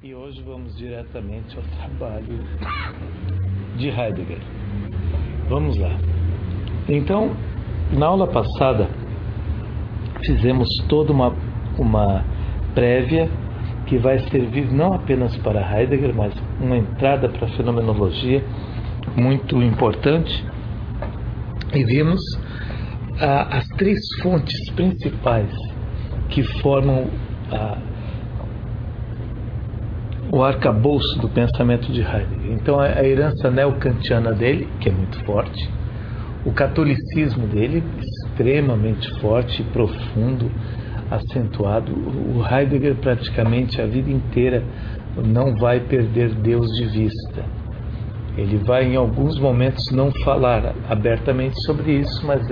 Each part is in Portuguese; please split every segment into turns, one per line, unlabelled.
E hoje vamos diretamente ao trabalho de Heidegger. Vamos lá. Então, na aula passada, fizemos toda uma prévia que vai servir não apenas para Heidegger, mas uma entrada para a fenomenologia muito importante. E vimos as três fontes principais que formam o arcabouço do pensamento de Heidegger. Então, a herança neocantiana dele, que é muito forte, o catolicismo dele, extremamente forte, profundo, acentuado. O Heidegger, praticamente a vida inteira, não vai perder Deus de vista. Ele vai, em alguns momentos, não falar abertamente sobre isso, mas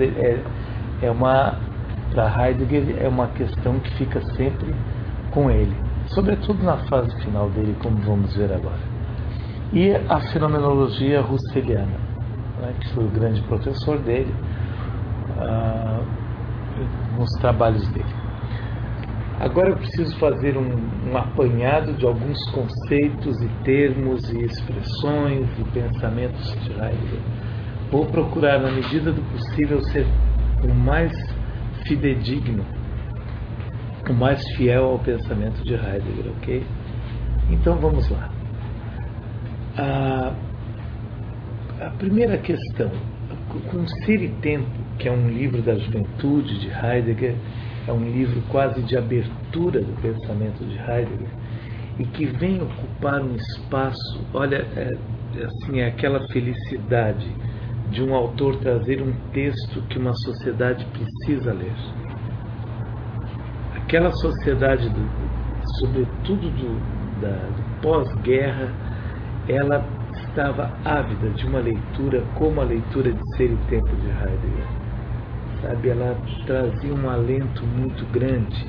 para Heidegger é uma questão que fica sempre com ele, sobretudo na fase final dele, como vamos ver agora. E a fenomenologia russeliana, né, que foi o grande professor dele nos trabalhos dele. Agora eu preciso fazer um apanhado de alguns conceitos e termos e expressões e pensamentos de Heidegger. Vou procurar, na medida do possível, ser o mais fidedigno, o mais fiel ao pensamento de Heidegger, ok? Então vamos lá. A primeira questão, com Ser e Tempo, que é um livro da juventude de Heidegger, é um livro quase de abertura do pensamento de Heidegger, e que vem ocupar um espaço, olha, é aquela felicidade de um autor trazer um texto que uma sociedade precisa ler. Aquela sociedade, sobretudo do pós-guerra, ela estava ávida de uma leitura como a leitura de Ser e Tempo de Heidegger. Sabe, ela trazia um alento muito grande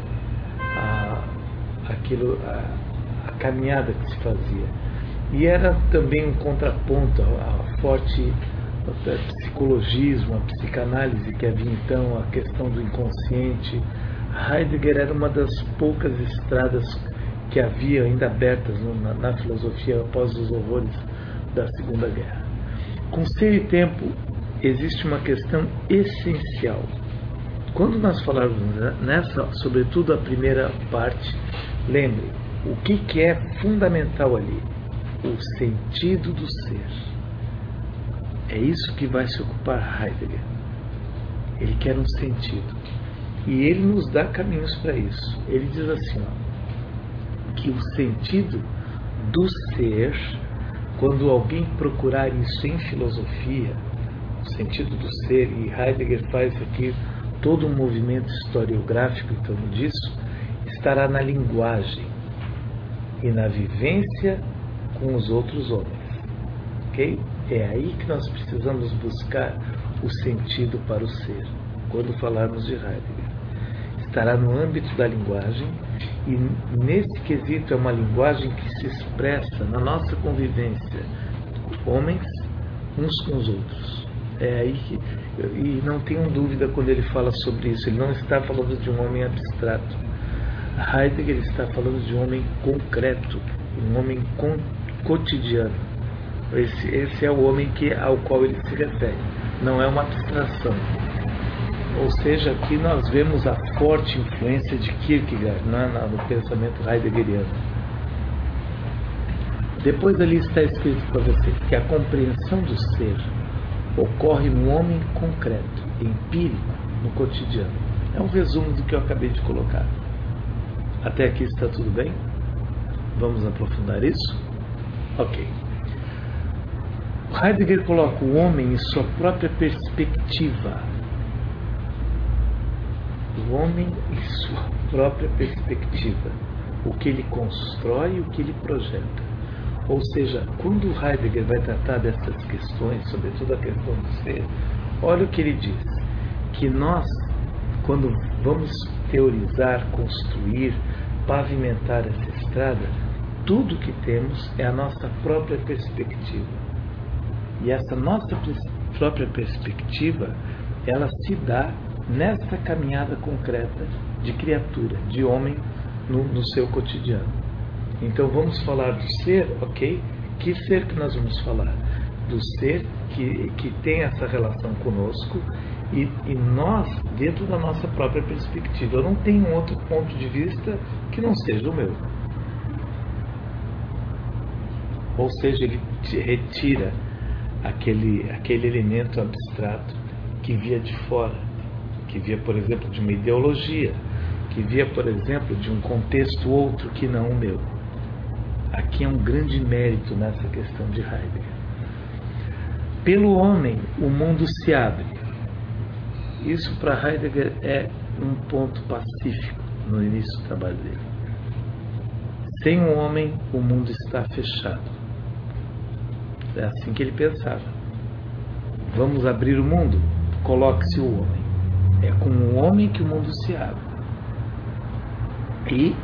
à caminhada que se fazia. E era também um contraponto ao forte psicologismo, a psicanálise que havia então, a questão do inconsciente. Heidegger era uma das poucas estradas que havia ainda abertas na filosofia após os horrores da Segunda Guerra. Com Ser e Tempo existe uma questão essencial. Quando nós falarmos nessa, sobretudo a primeira parte, lembre, o que é fundamental ali? O sentido do ser. É isso que vai se ocupar Heidegger. Ele quer um sentido. E ele nos dá caminhos para isso. Ele diz assim, que o sentido do ser, quando alguém procurar isso em filosofia, o sentido do ser, e Heidegger faz aqui todo um movimento historiográfico em torno disso, estará na linguagem e na vivência com os outros homens. Ok? É aí que nós precisamos buscar o sentido para o ser, quando falarmos de Heidegger. Estará no âmbito da linguagem, e nesse quesito é uma linguagem que se expressa na nossa convivência, homens uns com os outros. É aí que, e não tenham dúvida quando ele fala sobre isso, ele não está falando de um homem abstrato. Heidegger está falando de um homem concreto, um homem cotidiano. Esse é o homem ao qual ele se refere, não é uma abstração. Ou seja, aqui nós vemos a forte influência de Kierkegaard no pensamento heideggeriano. Depois ali está escrito para você que a compreensão do ser ocorre no homem concreto, empírico, no cotidiano. É um resumo do que eu acabei de colocar. Até aqui está tudo bem? Vamos aprofundar isso? Ok. Heidegger coloca o homem em sua própria perspectiva. O homem em sua própria perspectiva. O que ele constrói e o que ele projeta. Ou seja, quando Heidegger vai tratar dessas questões, sobretudo a questão do ser, olha o que ele diz, que nós, quando vamos teorizar, construir, pavimentar essa estrada, tudo que temos é a nossa própria perspectiva. E essa nossa própria perspectiva, ela se dá nessa caminhada concreta de criatura, de homem no seu cotidiano. Então vamos falar do ser, ok? Que ser que nós vamos falar? Do ser que tem essa relação conosco e nós, dentro da nossa própria perspectiva. Eu não tenho outro ponto de vista que não seja o meu. Ou seja, ele retira aquele elemento abstrato que via de fora, que via, por exemplo, de uma ideologia, que via, por exemplo, de um contexto outro que não o meu. Aqui é um grande mérito nessa questão de Heidegger. Pelo homem, o mundo se abre. Isso para Heidegger é um ponto pacífico no início do trabalho dele. Sem o homem, o mundo está fechado. É assim que ele pensava. Vamos abrir o mundo? Coloque-se o homem. É com o homem que o mundo se abre. E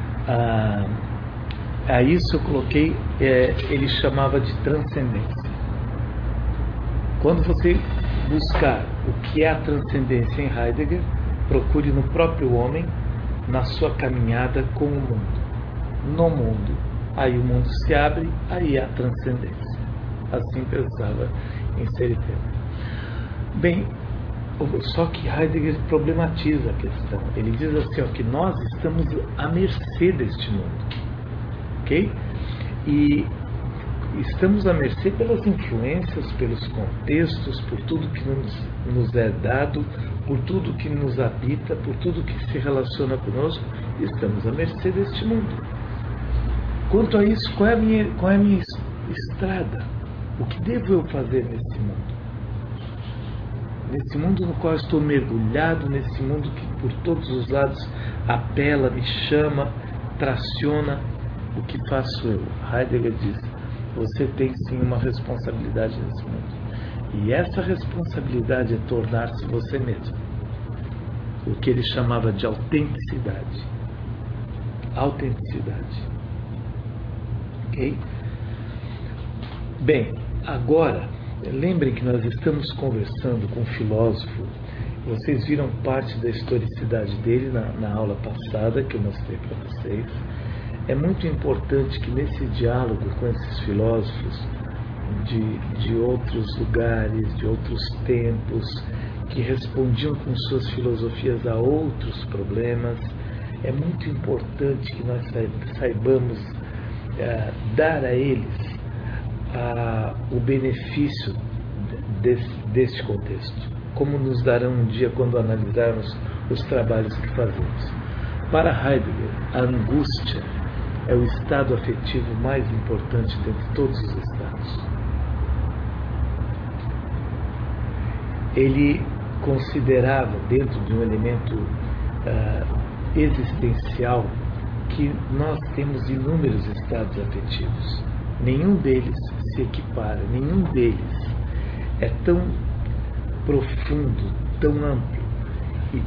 a isso eu coloquei, ele chamava de transcendência. Quando você buscar o que é a transcendência em Heidegger, procure no próprio homem, na sua caminhada com o mundo. No mundo. Aí o mundo se abre, aí há transcendência. Assim pensava em Seritem. Bem, só que Heidegger problematiza a questão. Ele diz assim, que nós estamos à mercê deste mundo. Ok? E estamos à mercê pelas influências, pelos contextos, por tudo que nos é dado, por tudo que nos habita, por tudo que se relaciona conosco. Estamos à mercê deste mundo. Quanto a isso, qual é a minha estrada? O que devo eu fazer nesse mundo? Nesse mundo no qual estou mergulhado, nesse mundo que por todos os lados apela, me chama, traciona, o que faço eu? Heidegger diz, você tem sim uma responsabilidade nesse mundo. E essa responsabilidade é tornar-se você mesmo. O que ele chamava de autenticidade. Autenticidade. Ok? Bem, agora, lembrem que nós estamos conversando com um filósofo. Vocês viram parte da historicidade dele na aula passada, que eu mostrei para vocês. É muito importante que nesse diálogo com esses filósofos de outros lugares, de outros tempos, que respondiam com suas filosofias a outros problemas, é muito importante que nós saibamos dar a eles o benefício deste contexto, como nos darão um dia quando analisarmos os trabalhos que fazemos. Para Heidegger, a angústia é o estado afetivo mais importante dentre todos os estados. Ele considerava, dentro de um elemento existencial, que nós temos inúmeros estados afetivos. Nenhum deles se equipara, nenhum deles é tão profundo, tão amplo e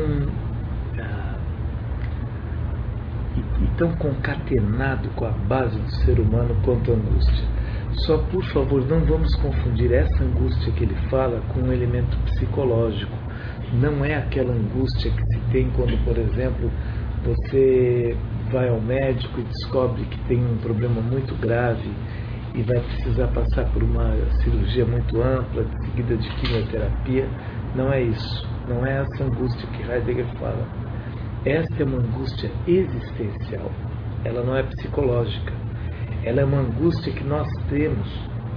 tão concatenado com a base do ser humano quanto a angústia. Só, por favor, não vamos confundir essa angústia que ele fala com um elemento psicológico. Não é aquela angústia que se tem quando, por exemplo, você vai ao médico e descobre que tem um problema muito grave e vai precisar passar por uma cirurgia muito ampla, seguida de quimioterapia. Não é isso. Não é essa angústia que Heidegger fala. Esta é uma angústia existencial. Ela não é psicológica. Ela é uma angústia que nós temos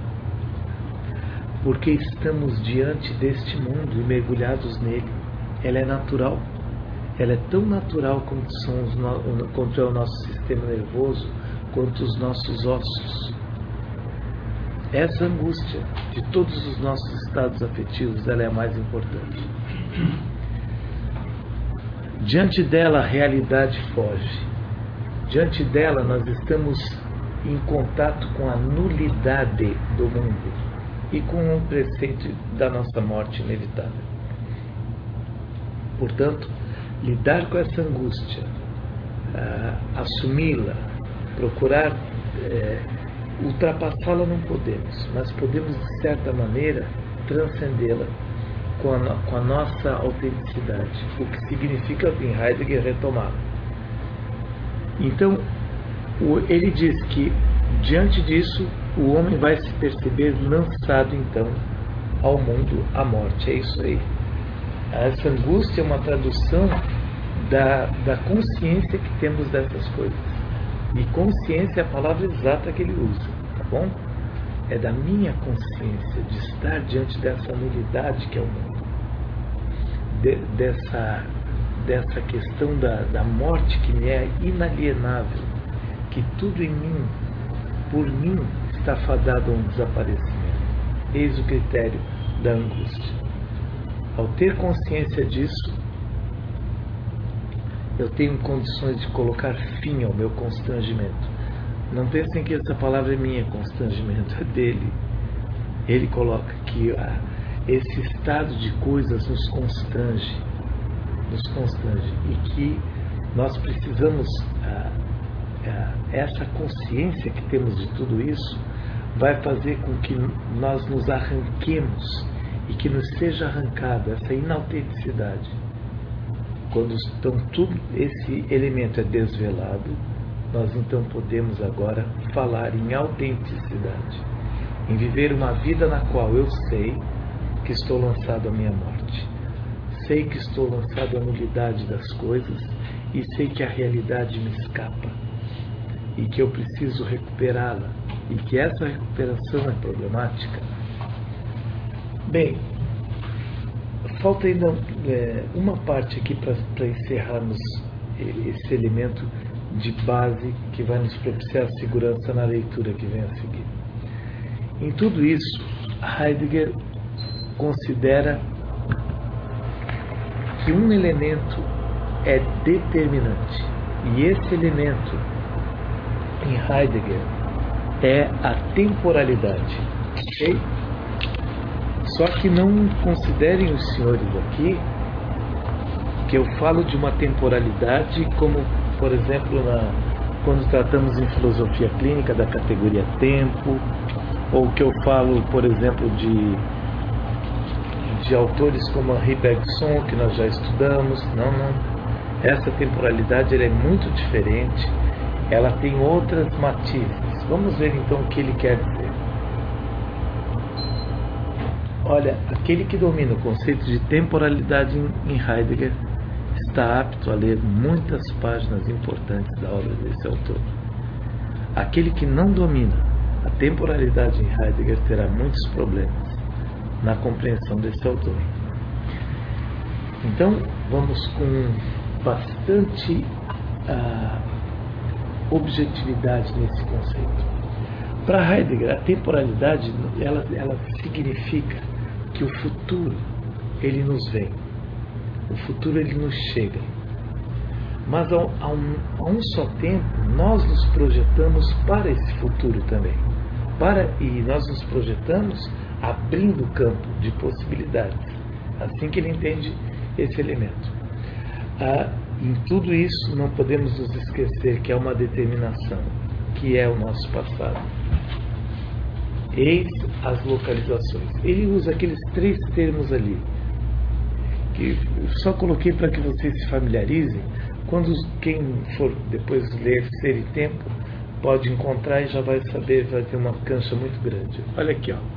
porque estamos diante deste mundo e mergulhados nele. Ela é natural. Ela é tão natural quanto é o nosso sistema nervoso, quanto os nossos ossos. Essa angústia de todos os nossos estados afetivos, ela é a mais importante. Diante dela, a realidade foge. Diante dela, nós estamos em contato com a nulidade do mundo e com o preceito da nossa morte inevitável. Portanto, lidar com essa angústia, assumi-la, procurar ultrapassá-la não podemos, mas podemos, de certa maneira, transcendê-la com a nossa autenticidade, o que significa, em Heidegger, retomá-la. Então, Ele diz que, diante disso, o homem vai se perceber lançado, então, ao mundo, à morte. É isso aí. Essa angústia é uma tradução da consciência que temos dessas coisas. E consciência é a palavra exata que ele usa, tá bom? É da minha consciência, de estar diante dessa nulidade que é o mundo. Dessa questão da morte que me é inalienável, que tudo em mim, por mim, está fadado a um desaparecimento. Eis o critério da angústia. Ao ter consciência disso, eu tenho condições de colocar fim ao meu constrangimento. Não pensem que essa palavra é minha, constrangimento, é dele. Ele coloca que esse estado de coisas nos constrange, e que nós precisamos, essa consciência que temos de tudo isso, vai fazer com que nós nos arranquemos e que nos seja arrancada essa inautenticidade. Quando então tudo esse elemento é desvelado, nós então podemos agora falar em autenticidade, em viver uma vida na qual eu sei que estou lançado à minha morte, sei que estou lançado à nulidade das coisas e sei que a realidade me escapa e que eu preciso recuperá-la e que essa recuperação é problemática. Bem, falta ainda uma parte aqui para encerrarmos esse elemento de base que vai nos propiciar segurança na leitura que vem a seguir. Em tudo isso, Heidegger considera que um elemento é determinante, e esse elemento em Heidegger é a temporalidade. Ok? Só que não considerem os senhores aqui que eu falo de uma temporalidade como, por exemplo, quando tratamos em filosofia clínica da categoria tempo, ou que eu falo, por exemplo, de autores como Henri Bergson, que nós já estudamos. Não. Essa temporalidade ela é muito diferente, ela tem outras matizes. Vamos ver então o que ele quer dizer. Olha, aquele que domina o conceito de temporalidade em Heidegger está apto a ler muitas páginas importantes da obra desse autor. Aquele que não domina a temporalidade em Heidegger terá muitos problemas na compreensão desse autor. Então, vamos com bastante objetividade nesse conceito. Para Heidegger, a temporalidade ela significa que o futuro ele nos vem, o futuro ele nos chega, mas a um só tempo nós nos projetamos para esse futuro também, e nós nos projetamos abrindo o campo de possibilidades. Assim que ele entende esse elemento. Em tudo isso não podemos nos esquecer que há uma determinação, que é o nosso passado. Eis as localizações. Ele usa aqueles 3 termos ali, que eu só coloquei para que vocês se familiarizem. Quando quem for depois ler Ser e Tempo pode encontrar e já vai saber, vai ter uma cancha muito grande. Olha aqui, ó.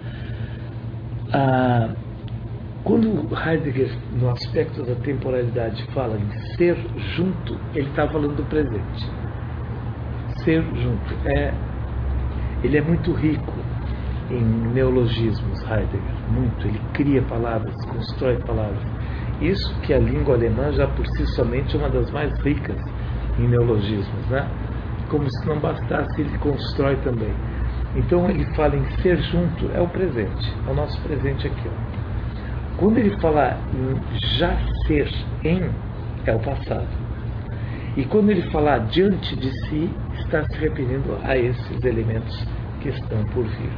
Quando Heidegger, no aspecto da temporalidade, fala em ser junto, ele está falando do presente. Ser junto. Ele é muito rico em neologismos, Heidegger. Muito. Ele cria palavras, constrói palavras. Isso que a língua alemã já por si somente é uma das mais ricas em neologismos, né? Como se não bastasse, ele constrói também. Então ele fala em ser junto, é o presente, é o nosso presente aqui, ó. Quando ele fala em já ser em, é o passado. E quando ele fala diante de si, está se referindo a esses elementos que estão por vir.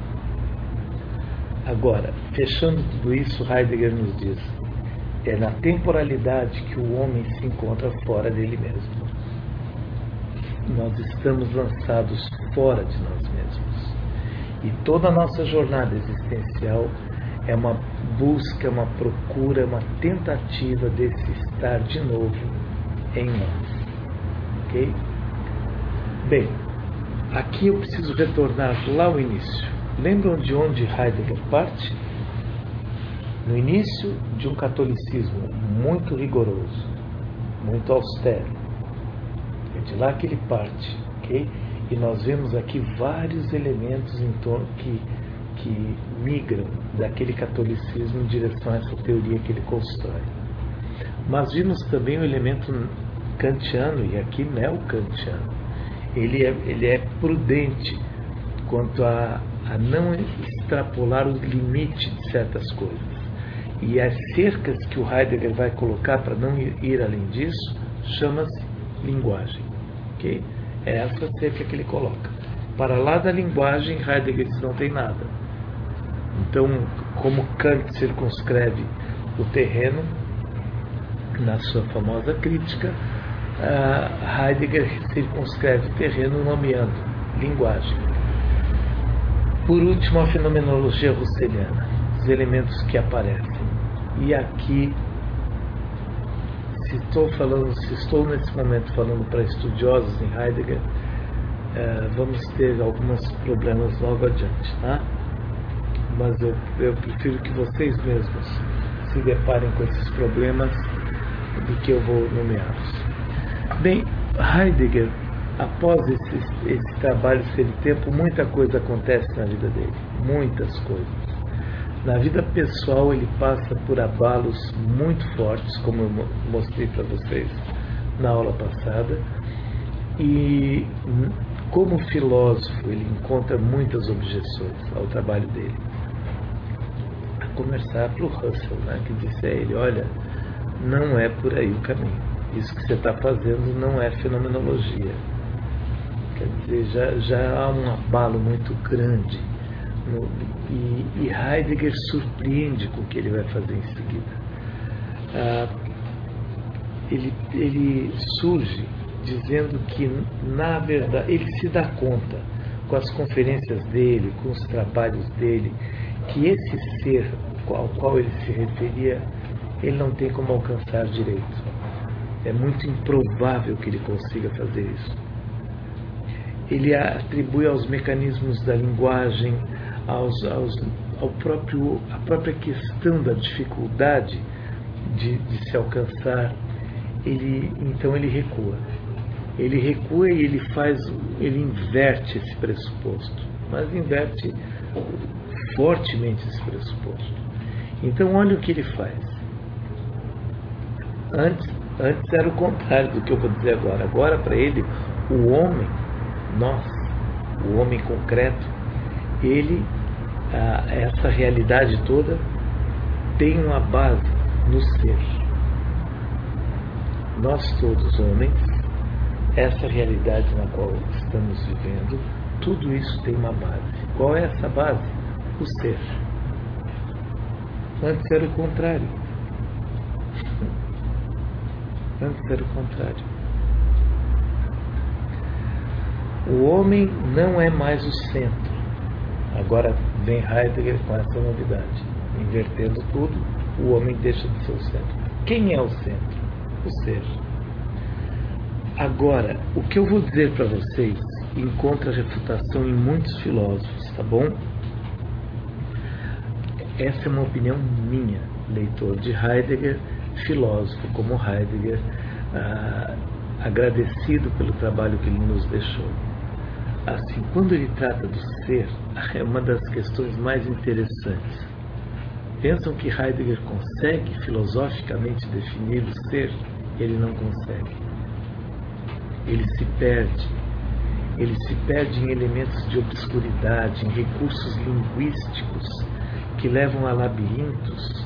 Agora, fechando tudo isso, Heidegger nos diz: é na temporalidade que o homem se encontra fora dele mesmo. Nós estamos lançados fora de nós mesmos. E toda a nossa jornada existencial é uma busca, uma procura, uma tentativa desse estar de novo em nós. Ok? Bem, aqui eu preciso retornar lá ao início. Lembram de onde Heidegger parte? No início de um catolicismo muito rigoroso, muito austero. É de lá que ele parte, ok? E nós vemos aqui vários elementos em torno que migram daquele catolicismo em direção a essa teoria que ele constrói. Mas vimos também o elemento kantiano, e aqui neo-kantiano. Ele é prudente quanto a não extrapolar o limite de certas coisas. E as cercas que o Heidegger vai colocar para não ir além disso, chama-se linguagem. Okay? É essa cerca que ele coloca. Para lá da linguagem, Heidegger diz não tem nada. Então, como Kant circunscreve o terreno, na sua famosa crítica, Heidegger circunscreve o terreno nomeando linguagem. Por último, a fenomenologia russeliana, os elementos que aparecem. E aqui, se estou nesse momento falando para estudiosos em Heidegger, vamos ter alguns problemas logo adiante, tá? Mas eu prefiro que vocês mesmos se deparem com esses problemas do que eu vou nomeá-los. Bem, Heidegger, após esse trabalho, esse tempo, muita coisa acontece na vida dele, muitas coisas. Na vida pessoal, ele passa por abalos muito fortes, como eu mostrei para vocês na aula passada, e como filósofo, ele encontra muitas objeções ao trabalho dele. A começar para o Russell, né, que disse a ele: olha, não é por aí o caminho. Isso que você está fazendo não é fenomenologia. Quer dizer, já há um abalo muito grande. E Heidegger surpreende com o que ele vai fazer em seguida. Ele surge dizendo que, na verdade, ele se dá conta, com as conferências dele, com os trabalhos dele, que esse ser ao qual ele se referia, ele não tem como alcançar direito. É muito improvável que ele consiga fazer isso. Ele atribui aos mecanismos da linguagem, à própria questão da dificuldade de se alcançar. Então ele recua. Ele recua e ele inverte esse pressuposto, mas inverte fortemente esse pressuposto. Então olha o que ele faz. Antes era o contrário do que eu vou dizer agora. Agora, para ele, o homem, o homem concreto, essa realidade toda tem uma base no ser. Nós todos, homens, essa realidade na qual estamos vivendo, tudo isso tem uma base. Qual é essa base? O ser. Antes era o contrário. Antes era o contrário. O homem não é mais o centro. Agora vem Heidegger com essa novidade. Invertendo tudo, o homem deixa de ser o centro. Quem é o centro? O ser. Agora, o que eu vou dizer para vocês encontra refutação em muitos filósofos, tá bom? Essa é uma opinião minha, leitor de Heidegger, filósofo como Heidegger, agradecido pelo trabalho que ele nos deixou. Assim, quando ele trata do ser, é uma das questões mais interessantes. Pensam que Heidegger consegue filosoficamente definir o ser? Ele não consegue. Ele se perde em elementos de obscuridade, em recursos linguísticos que levam a labirintos,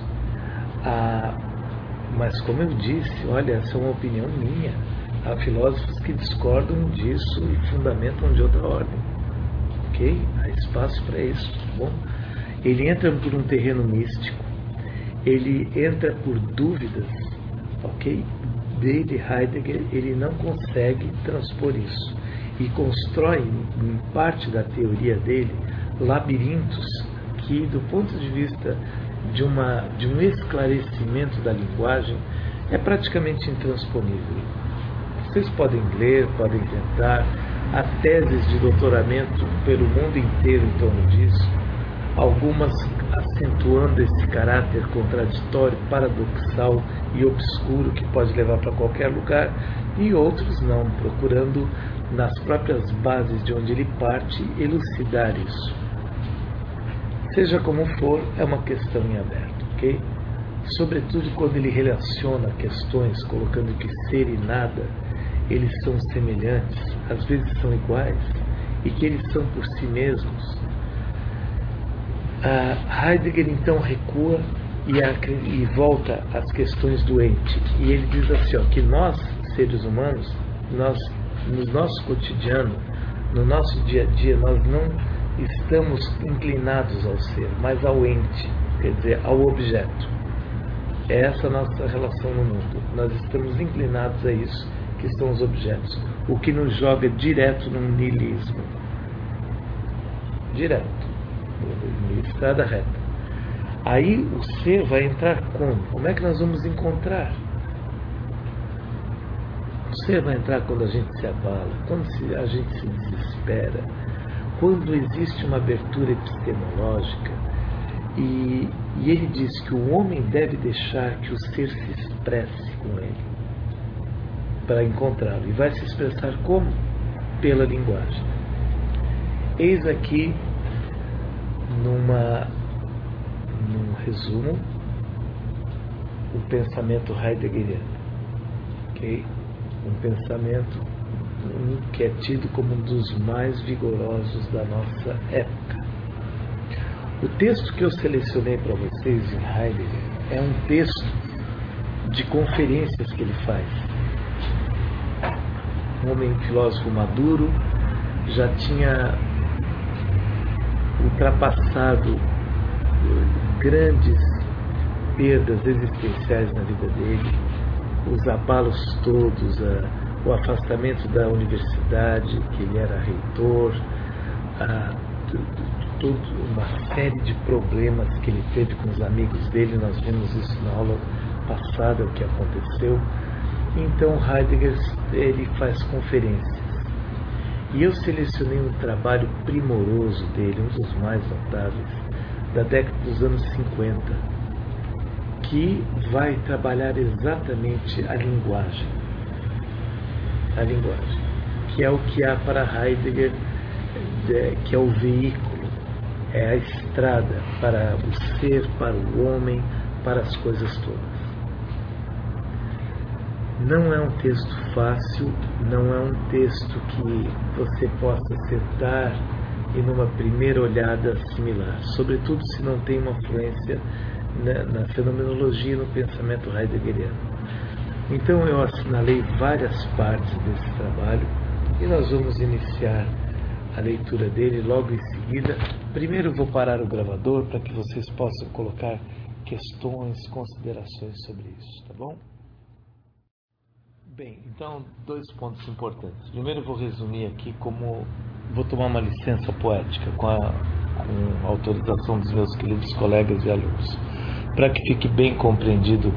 mas como eu disse, olha, essa é uma opinião minha. Há filósofos que discordam disso e fundamentam de outra ordem. Ok? Há espaço para isso. Tá bom? Ele entra por um terreno místico, ele entra por dúvidas, ok? Dele, Heidegger, ele não consegue transpor isso. E constrói, em parte da teoria dele, labirintos que, do ponto de vista de um esclarecimento da linguagem, é praticamente intransponível. Vocês podem ler, podem tentar, Há teses de doutoramento pelo mundo inteiro em torno disso, algumas acentuando esse caráter contraditório, paradoxal e obscuro que pode levar para qualquer lugar, e outros não, procurando nas próprias bases de onde ele parte elucidar isso. Seja como for, é uma questão em aberto, ok? Sobretudo quando ele relaciona questões colocando que ser e nada, eles são semelhantes, às vezes são iguais, e que eles são por si mesmos. Heidegger então recua e volta às questões do ente, e ele diz assim, ó, que nós, seres humanos, no nosso cotidiano, no nosso dia a dia, nós não estamos inclinados ao ser, mas ao ente, quer dizer, ao objeto. É essa a nossa relação no mundo. Nós estamos inclinados a isso, que são os objetos, o que nos joga direto num niilismo. Direto. Estrada reta. Aí o ser vai entrar como? Como é que nós vamos encontrar? O ser vai entrar quando a gente se abala, quando a gente se desespera, quando existe uma abertura epistemológica, e ele diz que o homem deve deixar que o ser se expresse com ele, para encontrá-lo. E vai se expressar como? Pela linguagem. Eis aqui, num resumo, o pensamento heideggeriano, ok? Um pensamento que é tido como um dos mais vigorosos da nossa época. O texto que eu selecionei para vocês em Heidegger é um texto de conferências que ele faz. Um homem filósofo maduro, já tinha ultrapassado grandes perdas existenciais na vida dele, os abalos todos, o afastamento da universidade, que ele era reitor, toda uma série de problemas que ele teve com os amigos dele. Nós vimos isso na aula passada, o que aconteceu. Então Heidegger, ele faz conferências. E eu selecionei um trabalho primoroso dele, um dos mais notáveis, da década dos anos 50, que vai trabalhar exatamente a linguagem. A linguagem, que é o que há para Heidegger, que é o veículo, é a estrada para o ser, para o homem, para as coisas todas. Não é um texto fácil, não é um texto que você possa sentar e numa primeira olhada assimilar, sobretudo se não tem uma fluência na fenomenologia e no pensamento heideggeriano. Então eu assinalei várias partes desse trabalho e nós vamos iniciar a leitura dele logo em seguida. Primeiro eu vou parar o gravador para que vocês possam colocar questões, considerações sobre isso, tá bom? Bem, então, 2 pontos importantes. Primeiro eu vou resumir aqui como... Vou tomar uma licença poética com a autorização dos meus queridos colegas e alunos, para que fique bem compreendido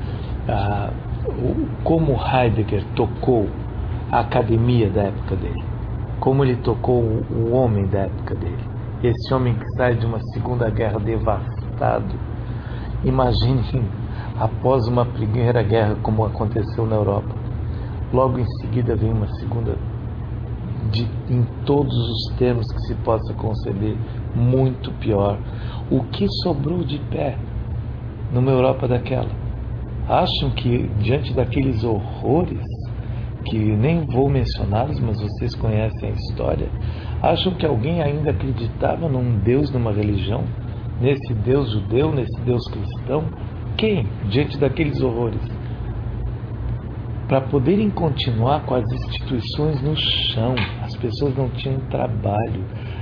como Heidegger tocou a academia da época dele, como ele tocou o homem da época dele. Esse homem que sai de uma Segunda Guerra devastado. Imaginem, após uma Primeira Guerra como aconteceu na Europa, logo em seguida vem uma segunda, em todos os termos que se possa conceber, muito pior. O que sobrou de pé numa Europa daquela? Acham que diante daqueles horrores, que nem vou mencioná-los, mas vocês conhecem a história, acham que alguém ainda acreditava num Deus, numa religião, nesse Deus judeu, nesse Deus cristão? Quem, diante daqueles horrores? Para poderem continuar com as instituições no chão, as pessoas não tinham trabalho,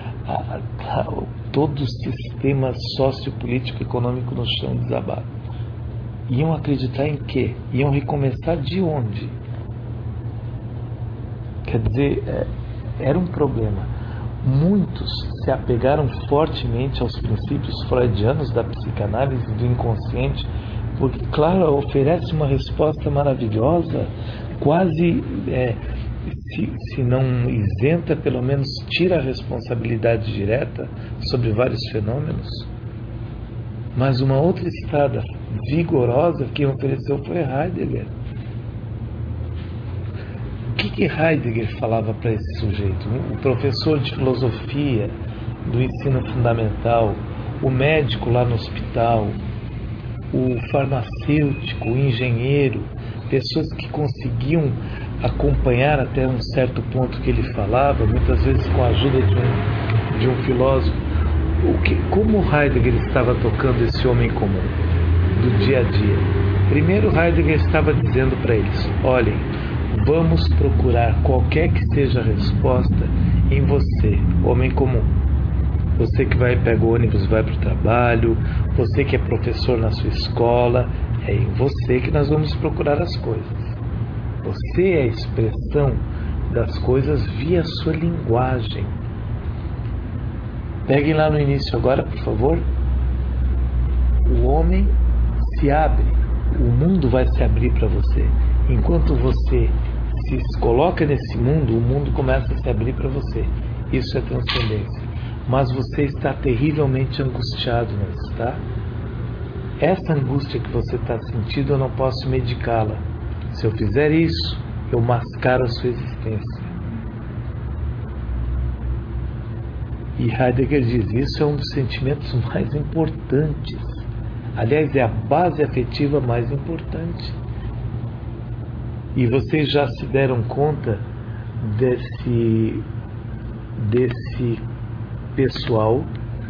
todo o sistema sociopolítico e econômico no chão desabado. Iam acreditar em quê? Iam recomeçar de onde? Quer dizer, era um problema. Muitos se apegaram fortemente aos princípios freudianos da psicanálise do inconsciente, porque, claro, oferece uma resposta maravilhosa, quase se não isenta, pelo menos tira a responsabilidade direta sobre vários fenômenos. Mas uma outra estrada vigorosa que ofereceu foi Heidegger. O que Heidegger falava para esse sujeito? O professor de filosofia do ensino fundamental, o médico lá no hospital, o farmacêutico, o engenheiro, pessoas que conseguiam acompanhar até um certo ponto que ele falava, muitas vezes com a ajuda de um filósofo. Como Heidegger estava tocando esse homem comum do dia a dia? Primeiro, Heidegger estava dizendo para eles: olhem, vamos procurar qualquer que seja a resposta em você, homem comum. Você que pega o ônibus e vai para o trabalho, você que é professor na sua escola, é em você que nós vamos procurar as coisas. Você é a expressão das coisas via sua linguagem. Peguem lá no início agora, por favor. O homem se abre, o mundo vai se abrir para você. Enquanto você se coloca nesse mundo, o mundo começa a se abrir para você. Isso é transcendência. Mas você está terrivelmente angustiado, não está? Essa angústia que você está sentindo, eu não posso medicá-la. Se eu fizer isso, eu mascaro a sua existência. E Heidegger diz, isso é um dos sentimentos mais importantes. Aliás, é a base afetiva mais importante. E vocês já se deram conta desse pessoal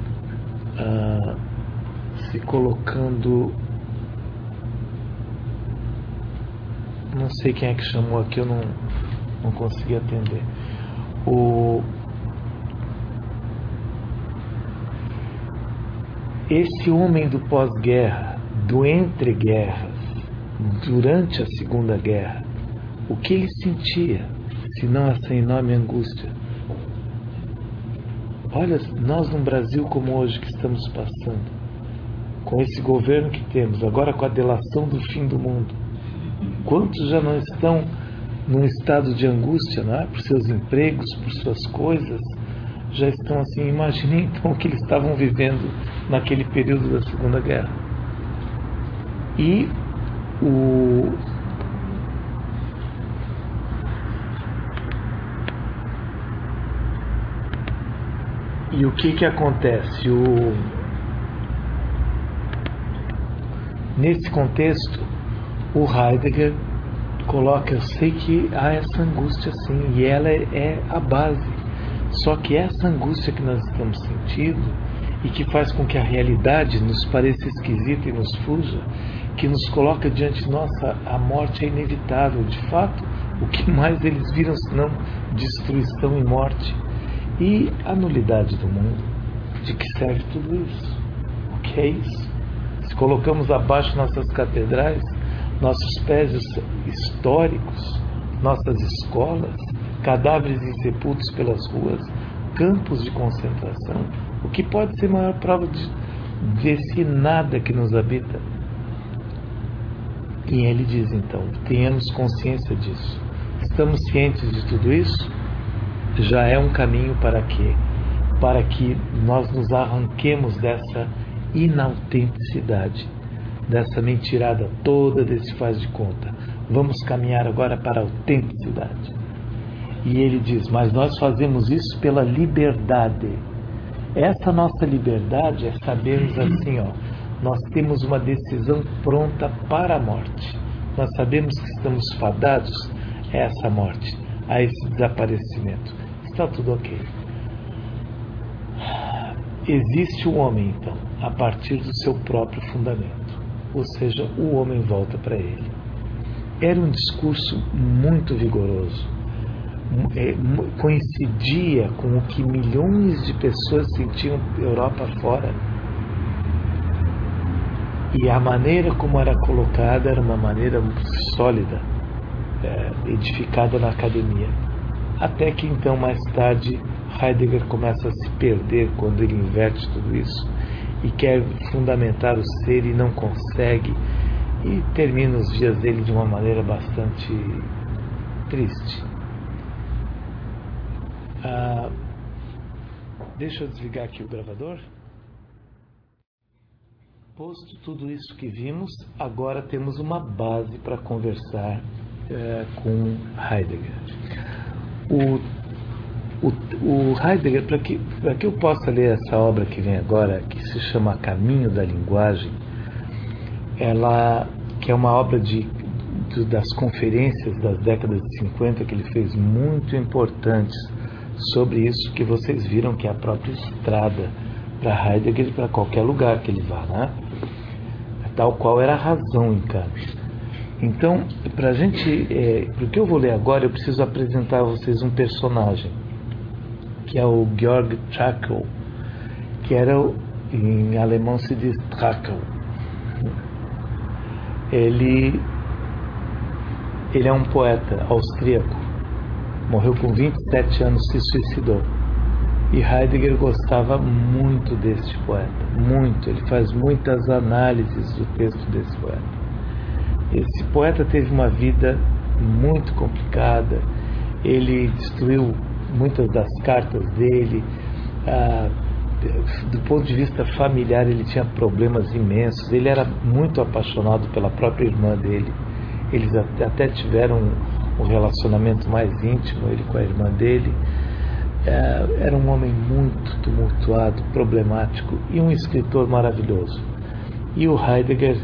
se colocando... Não sei quem é que chamou aqui, eu não consegui atender. Esse homem do pós-guerra, do entre-guerras, durante a Segunda Guerra, o que ele sentia, se não essa enorme angústia? Olha, nós no Brasil como hoje que estamos passando, com esse governo que temos, agora com a delação do fim do mundo, quantos já não estão num estado de angústia, não é? Por seus empregos, por suas coisas, já estão assim. Imaginem então o que eles estavam vivendo naquele período da Segunda Guerra. E o que acontece? Nesse contexto, o Heidegger coloca, eu sei que há essa angústia sim, e ela é a base. Só que essa angústia que nós estamos sentindo, e que faz com que a realidade nos pareça esquisita e nos fuja, que nos coloca diante de nós, a morte é inevitável. De fato, o que mais eles viram senão destruição e morte? E a nulidade do mundo. De que serve tudo isso? O que é isso? Se colocamos abaixo nossas catedrais, nossos prédios históricos, nossas escolas, cadáveres insepultos pelas ruas, campos de concentração, o que pode ser maior prova desse nada que nos habita? E ele diz então, tenhamos consciência disso. Estamos cientes de tudo isso? Já é um caminho para quê? Para que nós nos arranquemos dessa inautenticidade, dessa mentirada toda, desse faz de conta. Vamos caminhar agora para a autenticidade. E ele diz, mas nós fazemos isso pela liberdade. Essa nossa liberdade é sabermos assim, nós temos uma decisão pronta para a morte. Nós sabemos que estamos fadados a essa morte, a esse desaparecimento. Está tudo ok. Existe o homem, então, a partir do seu próprio fundamento. Ou seja, o homem volta para ele. Era um discurso muito vigoroso. Coincidia com o que milhões de pessoas sentiam Europa fora. E a maneira como era colocada era uma maneira sólida, edificada na academia. Até que então, mais tarde, Heidegger começa a se perder quando ele inverte tudo isso e quer fundamentar o ser e não consegue, e termina os dias dele de uma maneira bastante triste. Deixa eu desligar aqui o gravador. Posto tudo isso que vimos, agora temos uma base para conversar com Heidegger. O Heidegger, para que eu possa ler essa obra que vem agora, que se chama Caminho da Linguagem, ela que é uma obra das conferências das décadas de 50 que ele fez muito importantes sobre isso, que vocês viram que é a própria estrada para Heidegger e para qualquer lugar que ele vá, né? Tal qual era a razão em Kant. Então, para o que eu vou ler agora, eu preciso apresentar a vocês um personagem, que é o Georg Trakl, que era, em alemão se diz Trakl. Ele é um poeta austríaco, morreu com 27 anos, se suicidou. E Heidegger gostava muito deste poeta, muito. Ele faz muitas análises do texto desse poeta. Esse poeta teve uma vida muito complicada, ele destruiu muitas das cartas dele, do ponto de vista familiar ele tinha problemas imensos, ele era muito apaixonado pela própria irmã dele, eles até tiveram um relacionamento mais íntimo, ele com a irmã dele. Era um homem muito tumultuado, problemático e um escritor maravilhoso. E o Heidegger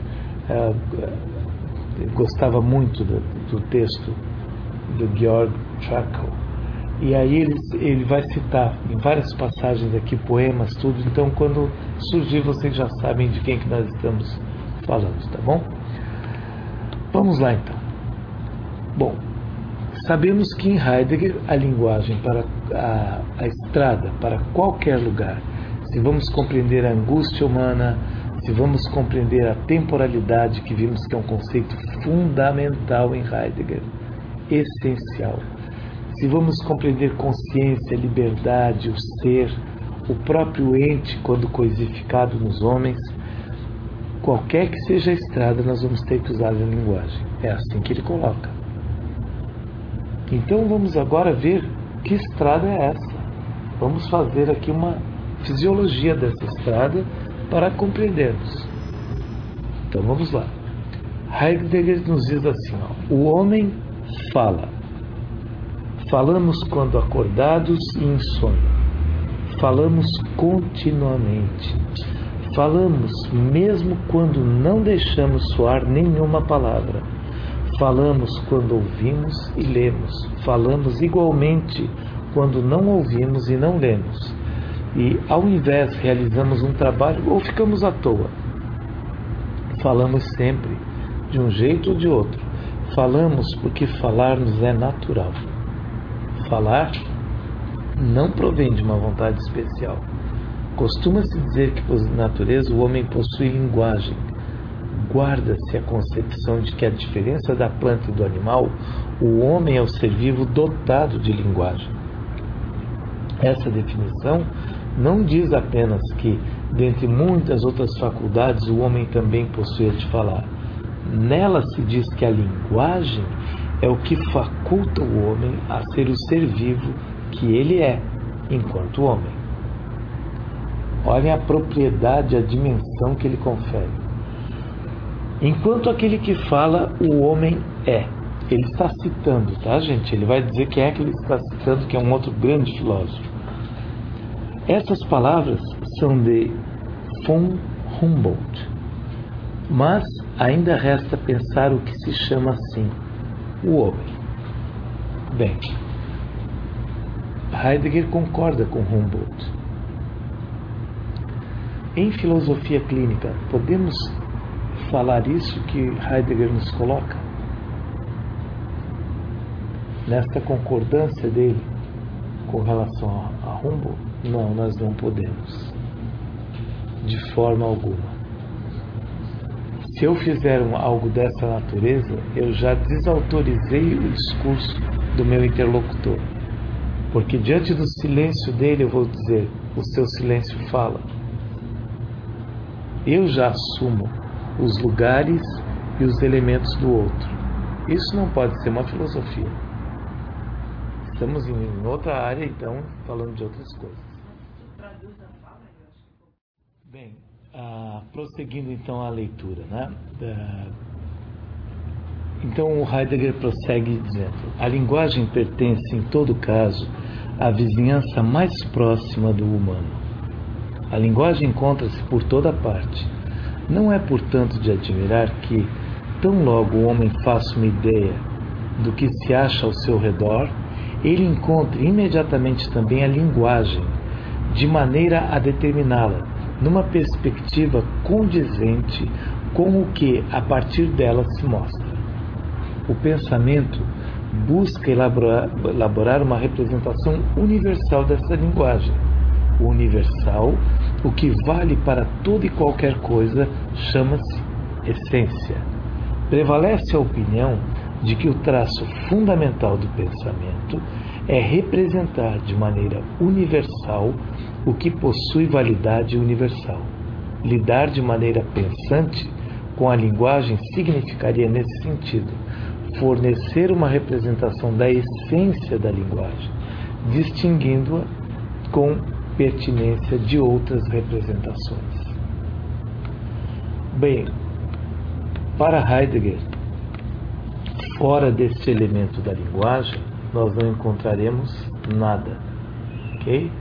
gostava muito do texto do Georg Trakl. E aí ele vai citar em várias passagens aqui poemas, tudo. Então, quando surgir, vocês já sabem de quem que nós estamos falando, tá bom? Vamos lá, então. Bom, sabemos que em Heidegger a linguagem para a estrada para qualquer lugar, se vamos compreender a angústia humana, se vamos compreender a temporalidade, que vimos que é um conceito fundamental em Heidegger, essencial, se vamos compreender consciência, liberdade, o ser, o próprio ente quando coisificado nos homens, qualquer que seja a estrada, nós vamos ter que usar a linguagem. É assim que ele coloca. Então vamos agora ver que estrada é essa. Vamos fazer aqui uma fisiologia dessa estrada para compreendermos. Então vamos lá. Heidegger nos diz assim, o homem fala. Falamos quando acordados e em sonho. Falamos continuamente. Falamos mesmo quando não deixamos soar nenhuma palavra. Falamos quando ouvimos e lemos. Falamos igualmente quando não ouvimos e não lemos. E, ao invés, realizamos um trabalho ou ficamos à toa. Falamos sempre, de um jeito ou de outro. Falamos porque falar nos é natural. Falar não provém de uma vontade especial. Costuma-se dizer que, por natureza, o homem possui linguagem. Guarda-se a concepção de que, a diferença da planta e do animal, o homem é o ser vivo dotado de linguagem. Essa definição não diz apenas que, dentre muitas outras faculdades, o homem também possui a de falar. Nela se diz que a linguagem é o que faculta o homem a ser o ser vivo que ele é, enquanto homem. Olhem a propriedade, a dimensão que ele confere. Enquanto aquele que fala, o homem é. Ele está citando, tá, gente? Ele vai dizer quem é que ele está citando, que é um outro grande filósofo. Essas palavras são de von Humboldt, mas ainda resta pensar o que se chama assim, o homem. Bem, Heidegger concorda com Humboldt. Em filosofia clínica, podemos falar isso que Heidegger nos coloca? Nesta concordância dele com relação a Humboldt? Não, nós não podemos. De forma alguma. Se eu fizer algo dessa natureza, eu já desautorizei o discurso do meu interlocutor. Porque diante do silêncio dele eu vou dizer, o seu silêncio fala. Eu já assumo os lugares e os elementos do outro. Isso não pode ser uma filosofia. estamos em outra área, então, falando de outras coisas. Bem, prosseguindo então a leitura, né? Então o Heidegger prossegue dizendo: a linguagem pertence, em todo caso, à vizinhança mais próxima do humano. A linguagem encontra-se por toda parte. Não é, portanto, de admirar que, tão logo o homem faça uma ideia do que se acha ao seu redor, ele encontre imediatamente também a linguagem, de maneira a determiná-la, numa perspectiva condizente com o que a partir dela se mostra. O pensamento busca elaborar uma representação universal dessa linguagem. O universal, o que vale para toda e qualquer coisa, chama-se essência. Prevalece a opinião de que o traço fundamental do pensamento é representar de maneira universal o que possui validade universal. Lidar de maneira pensante com a linguagem significaria, nesse sentido, fornecer uma representação da essência da linguagem, distinguindo-a com pertinência de outras representações. Bem, para Heidegger, fora deste elemento da linguagem, nós não encontraremos nada, ok?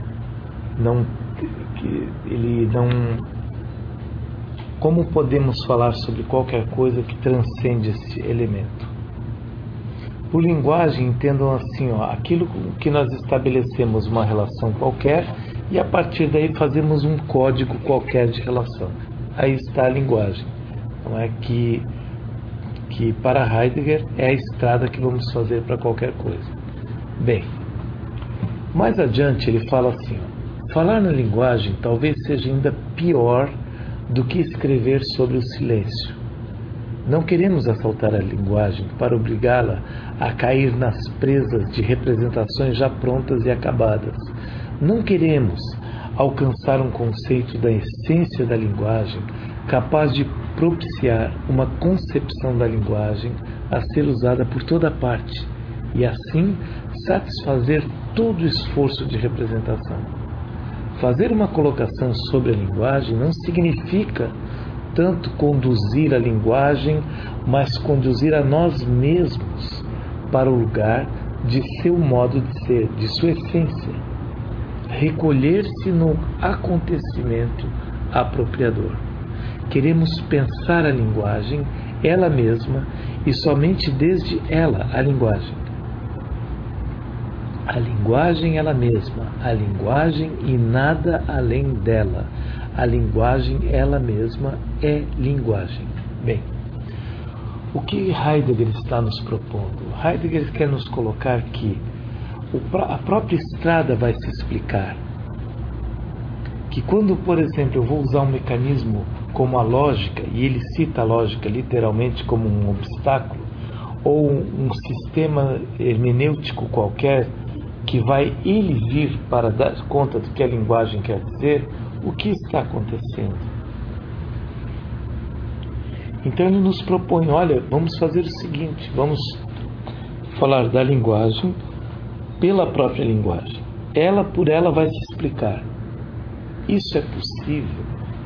Como podemos falar sobre qualquer coisa que transcende esse elemento? Por linguagem, entendam assim, aquilo com que nós estabelecemos uma relação qualquer e a partir daí fazemos um código qualquer de relação. Aí está a linguagem. Não é que para Heidegger é a estrada que vamos fazer para qualquer coisa. Bem, mais adiante ele fala assim: falar na linguagem talvez seja ainda pior do que escrever sobre o silêncio. Não queremos assaltar a linguagem para obrigá-la a cair nas presas de representações já prontas e acabadas. Não queremos alcançar um conceito da essência da linguagem capaz de propiciar uma concepção da linguagem a ser usada por toda parte e, assim, satisfazer todo o esforço de representação. Fazer uma colocação sobre a linguagem não significa tanto conduzir a linguagem, mas conduzir a nós mesmos para o lugar de seu modo de ser, de sua essência. Recolher-se no acontecimento apropriador. Queremos pensar a linguagem, ela mesma, e somente desde ela, a linguagem. A linguagem ela mesma, a linguagem e nada além dela. A linguagem ela mesma é linguagem. Bem, o que Heidegger está nos propondo? Heidegger quer nos colocar que a própria estrada vai se explicar. Que quando, por exemplo, eu vou usar um mecanismo como a lógica, e ele cita a lógica literalmente como um obstáculo, ou um sistema hermenêutico qualquer, que vai ele vir para dar conta do que a linguagem quer dizer, o que está acontecendo? Então ele nos propõe, olha, vamos fazer o seguinte, vamos falar da linguagem pela própria linguagem. Ela por ela vai se explicar. Isso é possível?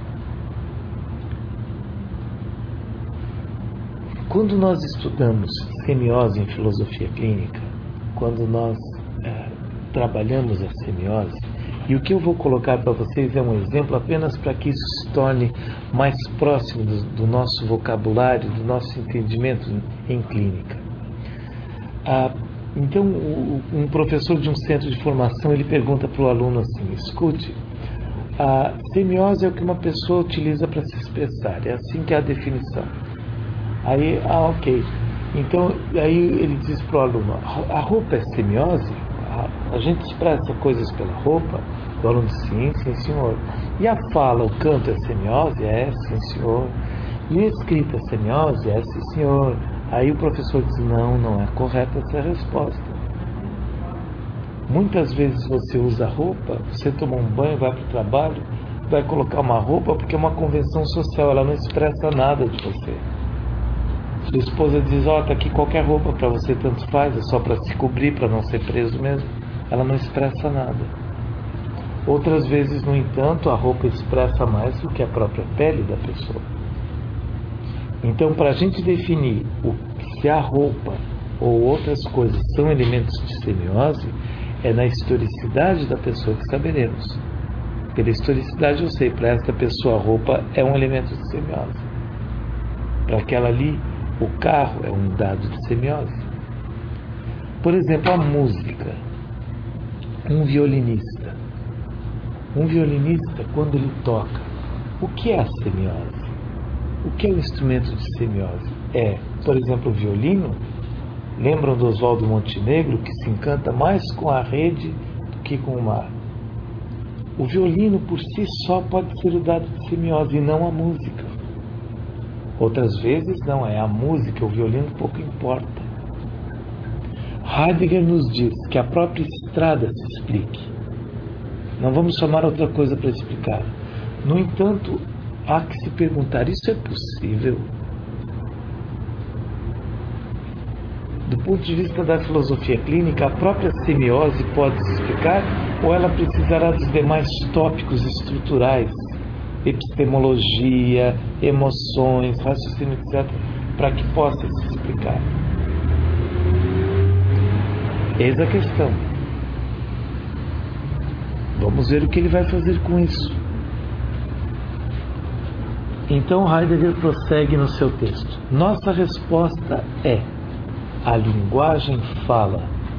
Quando nós estudamos semiose em filosofia clínica, quando nós trabalhamos a semiose, e o que eu vou colocar para vocês é um exemplo apenas para que isso se torne mais próximo do nosso vocabulário, do nosso entendimento em clínica. Então, um professor de um centro de formação, ele pergunta para o aluno assim: escute, a semiose é o que uma pessoa utiliza para se expressar, é assim que é a definição. Aí, ok. Então, aí ele diz para o aluno: a roupa é semiose? A gente expressa coisas pela roupa? O aluno diz: sim, sim, senhor. E a fala, o canto é semiose? É, sim, senhor. E a escrita é semiose? É, sim, senhor. Aí o professor diz: não é correta essa resposta. Muitas vezes você usa roupa, você toma um banho, vai para o trabalho, vai colocar uma roupa porque é uma convenção social, ela não expressa nada de você. A esposa diz, tá aqui qualquer roupa para você, tanto faz, é só para se cobrir, para não ser preso mesmo. Ela não expressa nada. Outras vezes, no entanto, a roupa expressa mais do que a própria pele da pessoa. Então, para a gente definir se a roupa ou outras coisas são elementos de semiose, é na historicidade da pessoa que saberemos. Pela historicidade eu sei, para esta pessoa a roupa é um elemento de semiose. Para aquela ali, o carro é um dado de semiose. Por exemplo, a música. Um violinista, quando ele toca, o que é a semiose? O que é o instrumento de semiose? Por exemplo, o violino. Lembram do Oswaldo Montenegro, que se encanta mais com a rede do que com o mar? O violino por si só pode ser o dado de semiose e não a música. Outras vezes não, é a música, o violino pouco importa. Heidegger nos diz que a própria estrada se explique. Não vamos chamar outra coisa para explicar. No entanto, há que se perguntar, isso é possível? Do ponto de vista da filosofia clínica, a própria semiose pode se explicar ou ela precisará dos demais tópicos estruturais, epistemologia, emoções, raciocínio, etc., para que possa se explicar? Eis a questão. Vamos ver o que ele vai fazer com isso. Então Heidegger prossegue no seu texto. Nossa resposta é: a linguagem fala.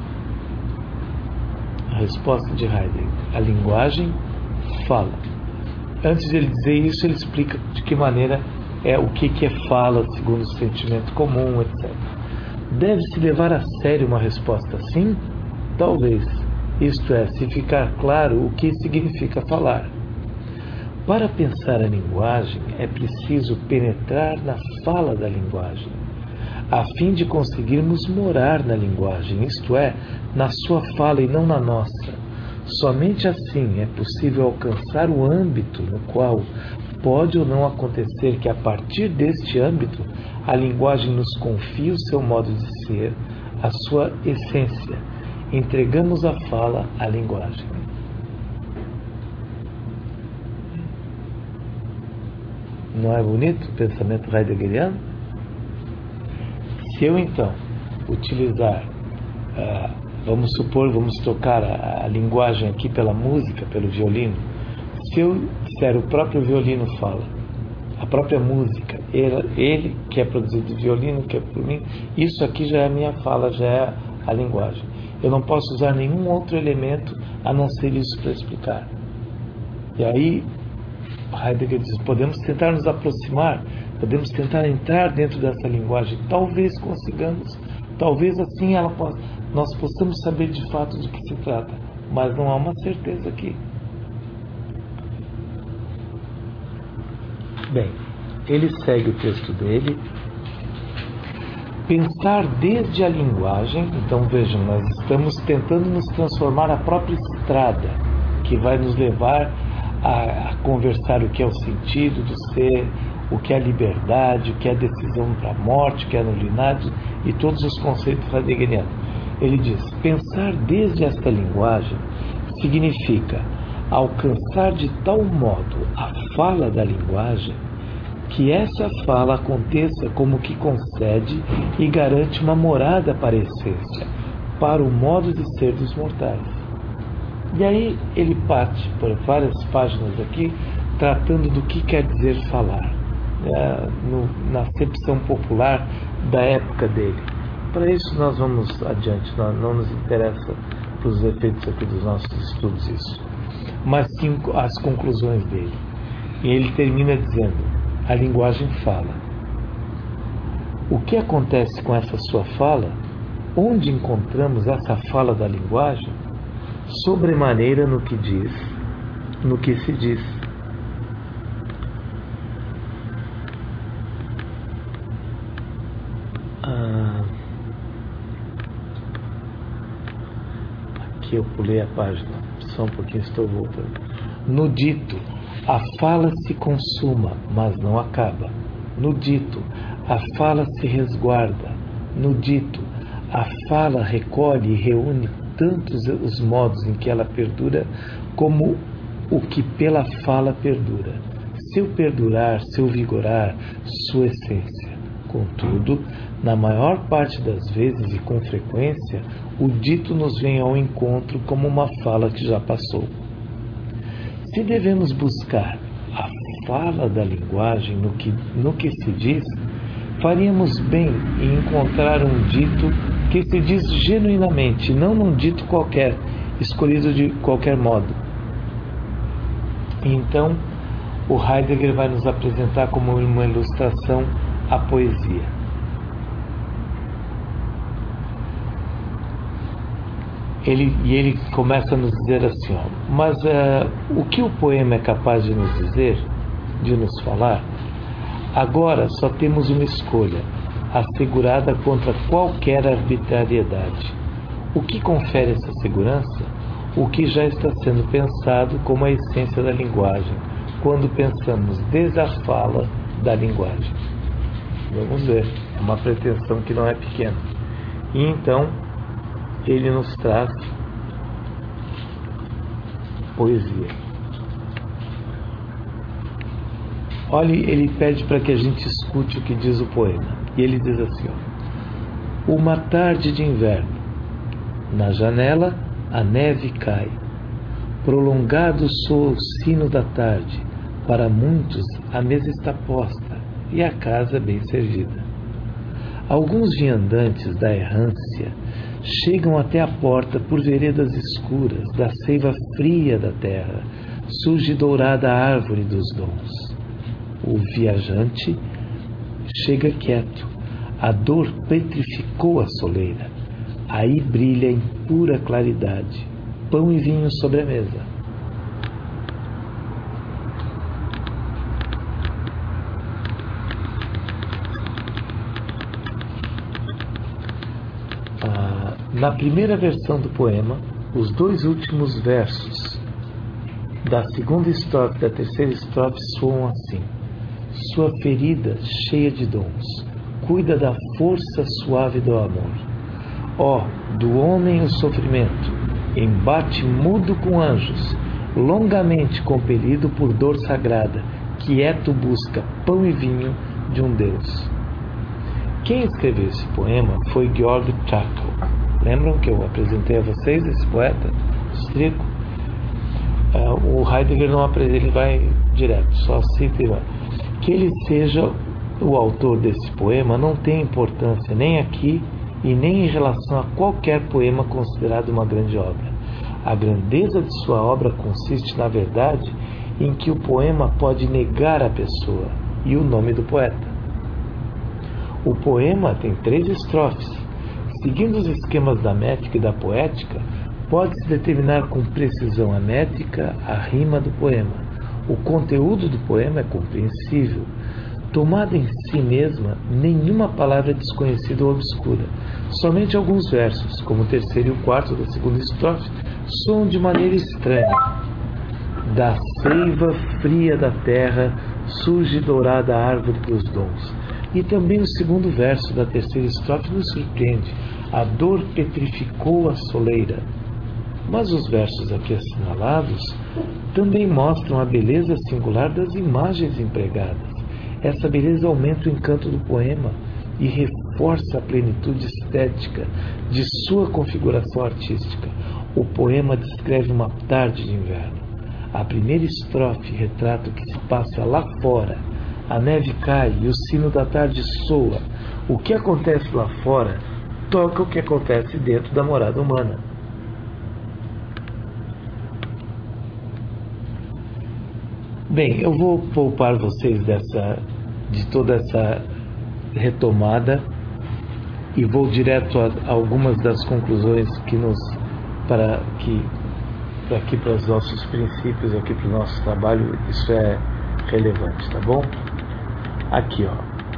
A resposta de Heidegger: a linguagem fala. Antes de ele dizer isso, ele explica de que maneira o que é fala, segundo o sentimento comum, etc. Deve-se levar a sério uma resposta assim? Talvez. Isto é, se ficar claro o que significa falar. Para pensar a linguagem, é preciso penetrar na fala da linguagem, a fim de conseguirmos morar na linguagem, isto é, na sua fala e não na nossa. Somente assim é possível alcançar o âmbito no qual pode ou não acontecer que, a partir deste âmbito, a linguagem nos confie o seu modo de ser, a sua essência. Entregamos a fala à linguagem. Não é bonito o pensamento heideggeriano? Se eu, então, utilizar, vamos tocar a linguagem aqui pela música, pelo violino. Se eu disser o próprio violino fala, a própria música, ele que é produzido de violino, que é por mim, isso aqui já é a minha fala, já é a linguagem. Eu não posso usar nenhum outro elemento a não ser isso para explicar. E aí, Heidegger diz, podemos tentar nos aproximar, podemos tentar entrar dentro dessa linguagem, talvez consigamos, talvez assim nós possamos saber de fato do que se trata, mas não há uma certeza aqui. Bem, ele segue o texto dele. Pensar desde a linguagem, então vejam, nós estamos tentando nos transformar a própria estrada que vai nos levar a conversar o que é o sentido do ser, o que é a liberdade, o que é a decisão para a morte, o que é a nulidade e todos os conceitos heideggerianos. Ele diz, pensar desde esta linguagem significa alcançar de tal modo a fala da linguagem que essa fala aconteça como que concede e garante uma morada para a essência, para o modo de ser dos mortais. E aí ele parte por várias páginas aqui, tratando do que quer dizer falar, na acepção popular da época dele. Para isso nós vamos adiante, não nos interessa para os efeitos aqui dos nossos estudos isso, mas sim as conclusões dele. E ele termina dizendo, a linguagem fala. O que acontece com essa sua fala? Onde encontramos essa fala da linguagem? Sobremaneira no que diz, no que se diz. Aqui eu pulei a página, só um pouquinho, estou voltando. No dito, a fala se consuma, mas não acaba. No dito, A fala se resguarda no dito. A fala recolhe e reúne tantos os modos em que ela perdura como o que pela fala perdura. Seu perdurar, seu vigorar, sua essência. Contudo, na maior parte das vezes e com frequência, o dito nos vem ao encontro como uma fala que já passou. Se devemos buscar a fala da linguagem no que se diz, faríamos bem em encontrar um dito que se diz genuinamente, não num dito qualquer, escolhido de qualquer modo. Então, o Heidegger vai nos apresentar como uma ilustração a poesia. Ele começa a nos dizer assim, mas o que o poema é capaz de nos dizer, de nos falar? Agora só temos uma escolha, assegurada contra qualquer arbitrariedade. O que confere essa segurança? O que já está sendo pensado como a essência da linguagem, quando pensamos desde a fala da linguagem. Vamos ver, é uma pretensão que não é pequena. E então, ele nos traz poesia. Olha, ele pede para que a gente escute o que diz o poema. E ele diz assim, uma tarde de inverno, na janela a neve cai, prolongado soa o sino da tarde, para muitos a mesa está posta e a casa bem servida. Alguns viandantes da errância chegam até a porta por veredas escuras, da seiva fria da terra, surge dourada a árvore dos dons. O viajante chega quieto, a dor petrificou a soleira, aí brilha em pura claridade, pão e vinho sobre a mesa. Na primeira versão do poema, os dois últimos versos da segunda estrofe e da terceira estrofe soam assim: sua ferida cheia de dons, cuida da força suave do amor. Ó, do homem o sofrimento, embate mudo com anjos, longamente compelido por dor sagrada, quieto busca pão e vinho de um Deus. Quem escreveu esse poema foi Georg Trakl. Lembram que eu apresentei a vocês esse poeta austríaco? O Heidegger não apresenta, ele vai direto, só cita e vai. Que ele seja o autor desse poema não tem importância nem aqui e nem em relação a qualquer poema considerado uma grande obra. A grandeza de sua obra consiste, na verdade, em que o poema pode negar a pessoa e o nome do poeta. O poema tem 3 estrofes. Seguindo os esquemas da métrica e da poética, pode-se determinar com precisão a métrica, a rima do poema. O conteúdo do poema é compreensível. Tomada em si mesma, nenhuma palavra é desconhecida ou obscura. Somente alguns versos, como o terceiro e o quarto da segunda estrofe, soam de maneira estranha. Da seiva fria da terra surge dourada a árvore dos dons. E também o segundo verso da terceira estrofe nos surpreende. A dor petrificou a soleira. Mas os versos aqui assinalados também mostram a beleza singular das imagens empregadas. Essa beleza aumenta o encanto do poema e reforça a plenitude estética de sua configuração artística. O poema descreve uma tarde de inverno. A primeira estrofe retrata o que se passa lá fora. A neve cai e o sino da tarde soa. O que acontece lá fora toca o que acontece dentro da morada humana. Bem, eu vou poupar vocês de toda essa retomada e vou direto a algumas das conclusões que para os nossos princípios, aqui para o nosso trabalho, isso é relevante, tá bom? Aqui,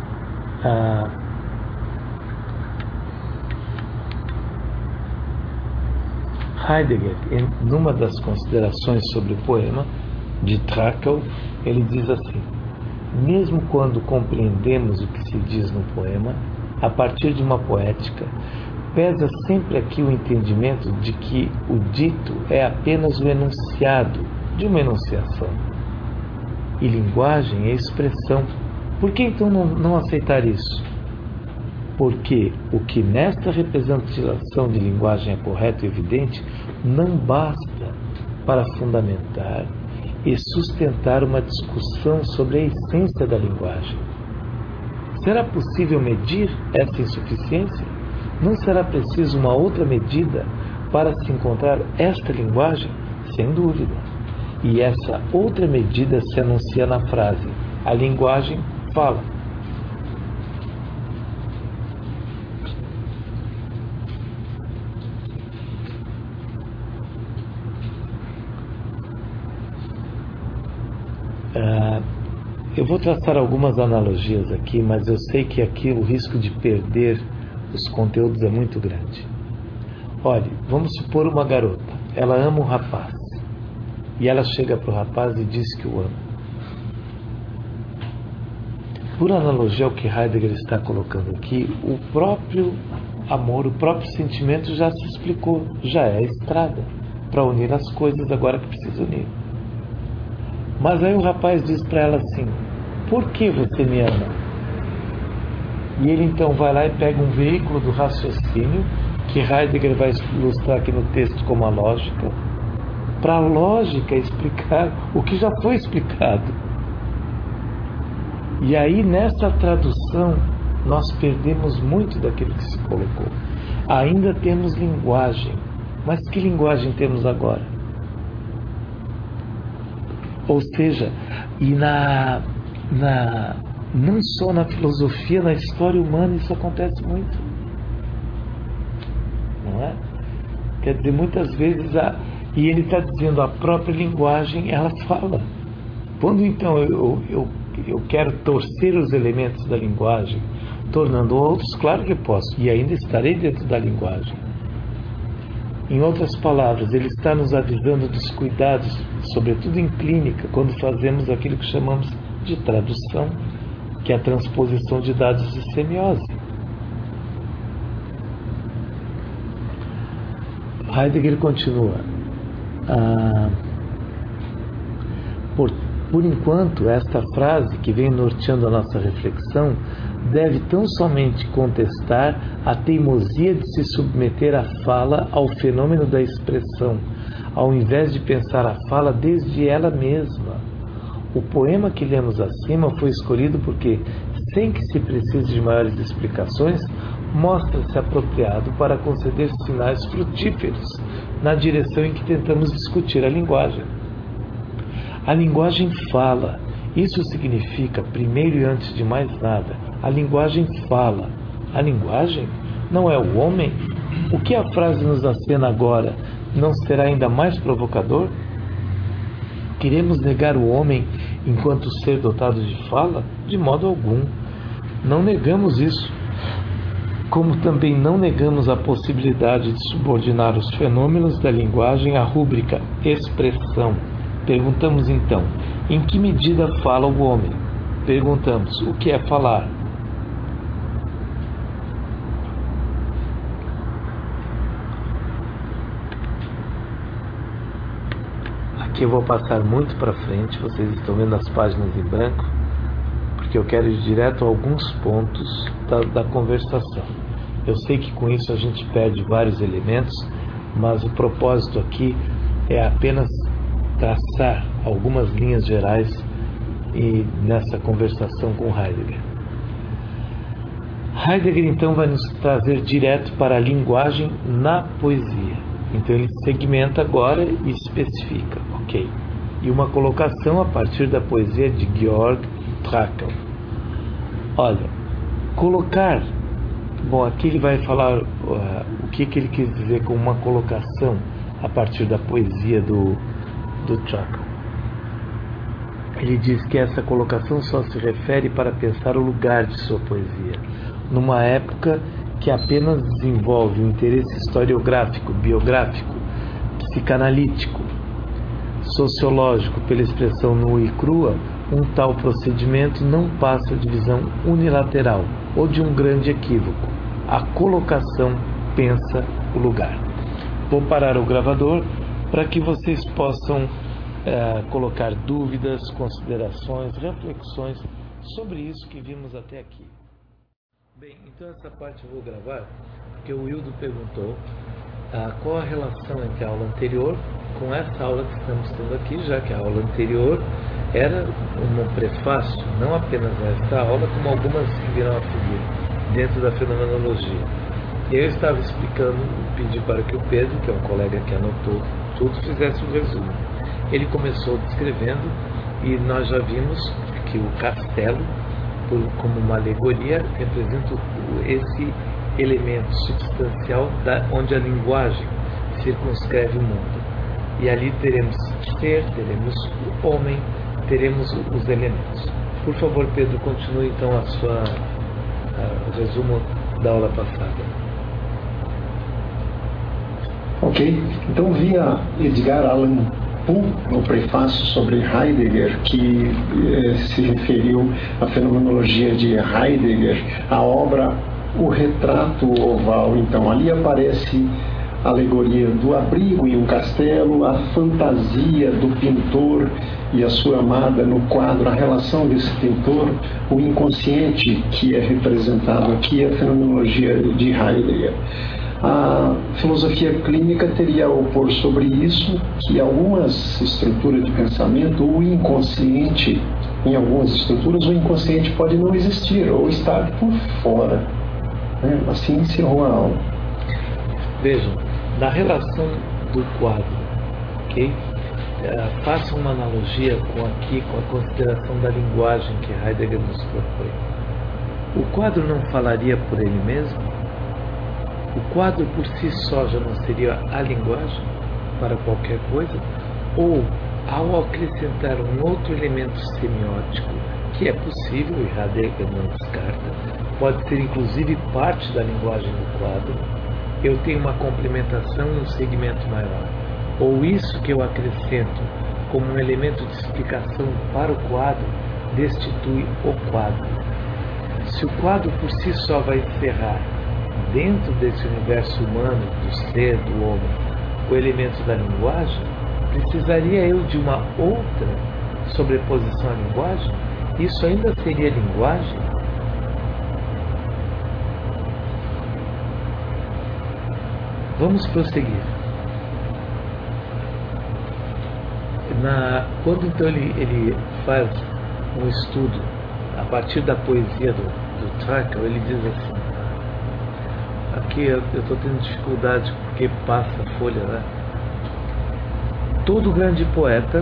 Heidegger, numa das considerações sobre o poema de Trakl, ele diz assim: mesmo quando compreendemos o que se diz no poema, a partir de uma poética, pesa sempre aqui o entendimento de que o dito é apenas o enunciado de uma enunciação. E linguagem é expressão. Por que então não aceitar isso? Porque o que nesta representação de linguagem é correto e evidente não basta para fundamentar e sustentar uma discussão sobre a essência da linguagem. Será possível medir essa insuficiência? Não será preciso uma outra medida para se encontrar esta linguagem? Sem dúvida. E essa outra medida se anuncia na frase: a linguagem fala. Eu vou traçar algumas analogias aqui, mas eu sei que aqui o risco de perder os conteúdos é muito grande. Olhe, vamos supor uma garota, ela ama um rapaz, e ela chega para o rapaz e diz que o ama. Por analogia ao que Heidegger está colocando aqui, o próprio amor, o próprio sentimento já se explicou, já é a estrada para unir as coisas agora que precisa unir. Mas aí o rapaz diz para ela assim: por que você me ama? E ele então vai lá e pega um veículo do raciocínio, que Heidegger vai ilustrar aqui no texto como a lógica, para a lógica explicar o que já foi explicado. E aí nessa tradução nós perdemos muito daquilo que se colocou. Ainda temos linguagem, mas que linguagem temos agora? Ou seja, e não só na filosofia, na história humana isso acontece muito, não é? Quer dizer, muitas vezes e ele está dizendo, a própria linguagem ela fala. Quando então eu quero torcer os elementos da linguagem, tornando outros, claro que posso, e ainda estarei dentro da linguagem. Em outras palavras, ele está nos avisando dos cuidados, sobretudo em clínica, quando fazemos aquilo que chamamos de tradução, que é a transposição de dados de semiose. Heidegger continua. Por enquanto, esta frase que vem norteando a nossa reflexão deve tão somente contestar a teimosia de se submeter a fala ao fenômeno da expressão, ao invés de pensar a fala desde ela mesma. O poema que lemos acima foi escolhido porque, sem que se precise de maiores explicações, mostra-se apropriado para conceder sinais frutíferos na direção em que tentamos discutir a linguagem. A linguagem fala. Isso significa, primeiro e antes de mais nada, a linguagem fala. A linguagem não é o homem? O que a frase nos acena agora não será ainda mais provocador? Queremos negar o homem enquanto ser dotado de fala? De modo algum. Não negamos isso. Como também não negamos a possibilidade de subordinar os fenômenos da linguagem à rúbrica expressão. Perguntamos então, em que medida fala o homem? Perguntamos, o que é falar? Aqui eu vou passar muito para frente, vocês estão vendo as páginas em branco, porque eu quero ir direto a alguns pontos da conversação. Eu sei que com isso a gente perde vários elementos, mas o propósito aqui é apenas traçar algumas linhas gerais e nessa conversação com Heidegger. Heidegger então vai nos trazer direto para a linguagem na poesia. Então ele segmenta agora e especifica, ok? E uma colocação a partir da poesia de Georg Trakl. Olha, colocar, bom, aqui ele vai falar o que ele quis dizer com uma colocação a partir da poesia do Trakl. Ele diz que essa colocação só se refere para pensar o lugar de sua poesia, numa época que apenas desenvolve um interesse historiográfico, biográfico, psicanalítico, sociológico pela expressão nua e crua, Um tal procedimento não passa de visão unilateral ou de um grande equívoco. A colocação pensa o lugar. Vou parar o gravador para que vocês possam colocar dúvidas, considerações, reflexões sobre isso que vimos até aqui. Bem, então essa parte eu vou gravar porque o Wildo perguntou qual a relação entre a aula anterior com essa aula que estamos tendo aqui, já que a aula anterior era um prefácio, não apenas esta aula, como algumas que virão a seguir, dentro da fenomenologia. Eu estava explicando, pedi para que o Pedro, que é um colega que anotou tudo, fizesse um resumo. Ele começou descrevendo e nós já vimos que o castelo, como uma alegoria, representa esse elemento substancial onde a linguagem circunscreve o mundo. E ali teremos ser, teremos o homem, teremos os elementos. Por favor, Pedro, continue então o resumo da aula passada.
Ok, então via Edgar Allan Poe no prefácio sobre Heidegger, que se referiu à fenomenologia de Heidegger, a obra O Retrato Oval. Então ali aparece a alegoria do abrigo em um castelo, a fantasia do pintor e a sua amada no quadro, a relação desse pintor, o inconsciente que é representado aqui, a fenomenologia de Heidegger. A filosofia clínica teria a opor sobre isso que algumas estruturas de pensamento, o inconsciente, em algumas estruturas, o inconsciente pode não existir ou estar por fora. Assim encerrou a aula.
Vejam, na relação do quadro, ok? Faça uma analogia com a consideração da linguagem que Heidegger nos propõe. O quadro não falaria por ele mesmo? O quadro por si só já não seria a linguagem para qualquer coisa? Ou, ao acrescentar um outro elemento semiótico, que é possível e Heidegger não descarta, pode ser inclusive parte da linguagem do quadro, eu tenho uma complementação e um segmento maior? Ou isso que eu acrescento como um elemento de explicação para o quadro destitui o quadro? Se o quadro por si só vai encerrar dentro desse universo humano, do ser, do homem, o elemento da linguagem, precisaria eu de uma outra sobreposição à linguagem? Isso ainda seria linguagem? Vamos prosseguir. Quando então ele faz um estudo a partir da poesia do Trakl, ele diz assim, aqui eu estou tendo dificuldade porque passa a folha, né? Todo grande poeta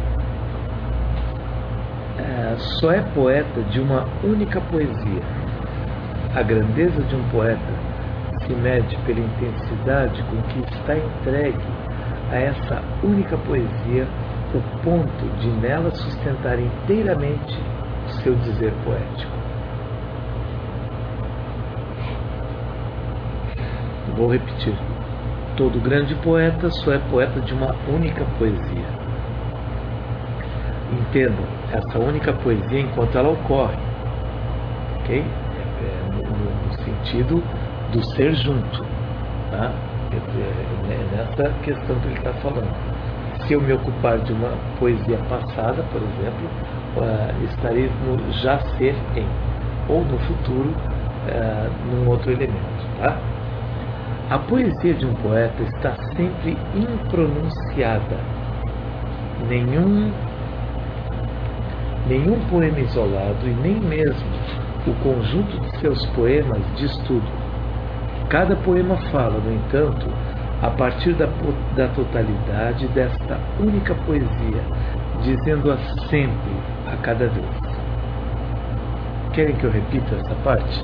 só é poeta de uma única poesia. A grandeza de um poeta se mede pela intensidade com que está entregue a essa única poesia, o ponto de nela sustentar inteiramente o seu dizer poético. Vou repetir. Todo grande poeta só é poeta de uma única poesia. Entendam, essa única poesia enquanto ela ocorre, ok? No sentido do ser junto, tá? É nessa questão que ele está falando. Se eu me ocupar de uma poesia passada, por exemplo, estarei no já ser em, ou no futuro, num outro elemento, tá? A poesia de um poeta está sempre impronunciada. Nenhum poema isolado e nem mesmo o conjunto de seus poemas diz tudo. Cada poema fala, no entanto, a partir da totalidade desta única poesia, dizendo-a sempre, a cada vez. Querem que eu repita essa parte?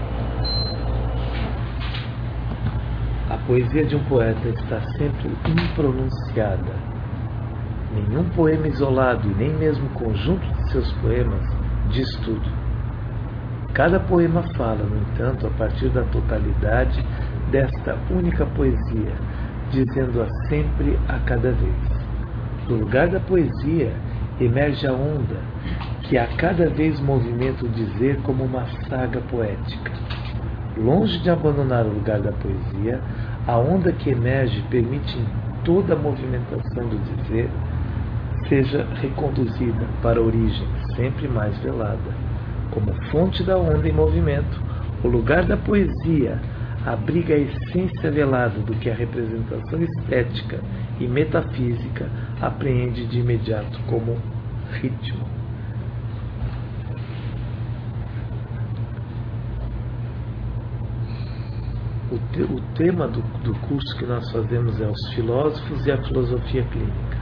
A poesia de um poeta está sempre impronunciada. Nenhum poema isolado e nem mesmo o conjunto de seus poemas diz tudo. Cada poema fala, no entanto, a partir da totalidade desta única poesia, dizendo-a sempre a cada vez. Do lugar da poesia emerge a onda que a cada vez movimenta o dizer como uma saga poética. Longe de abandonar o lugar da poesia, a onda que emerge permite em toda a movimentação do dizer seja reconduzida para a origem sempre mais velada. Como fonte da onda em movimento, o lugar da poesia abriga a essência velada do que a representação estética e metafísica apreende de imediato como ritmo. O tema do curso que nós fazemos é os filósofos e a filosofia clínica.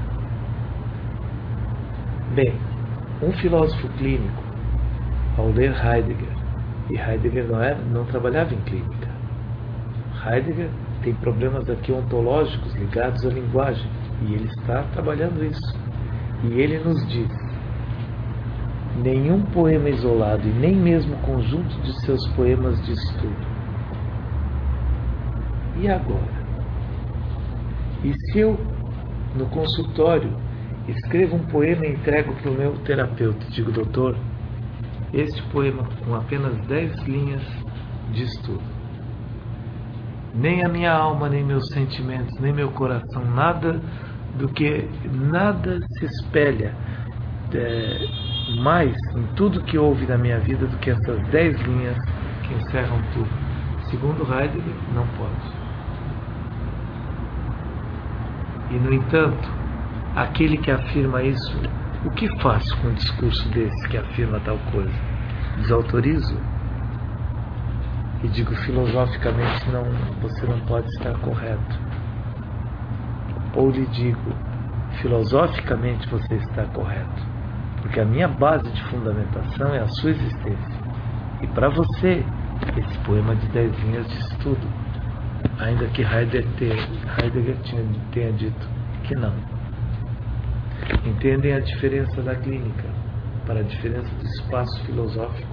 Bem, um filósofo clínico, ao ler Heidegger, e Heidegger não trabalhava em clínica. Heidegger tem problemas aqui ontológicos ligados à linguagem, e ele está trabalhando isso. E ele nos diz: nenhum poema isolado e nem mesmo o conjunto de seus poemas de estudo. E agora? E se eu, no consultório, escrevo um poema e entrego para o meu terapeuta e digo: doutor, este poema com apenas 10 linhas de estudo. Nem a minha alma, nem meus sentimentos, nem meu coração, nada se espelha mais em tudo que houve na minha vida do que essas 10 linhas que encerram tudo. Segundo Heidegger, não pode. E, no entanto, aquele que afirma isso, o que faço com um discurso desse que afirma tal coisa? Desautorizo? E digo filosoficamente: não, você não pode estar correto. Ou lhe digo: filosoficamente você está correto, porque a minha base de fundamentação é a sua existência. E para você, esse poema de 10 linhas de estudo, ainda que Heidegger tenha dito que não. Entendem a diferença da clínica para a diferença do espaço filosófico?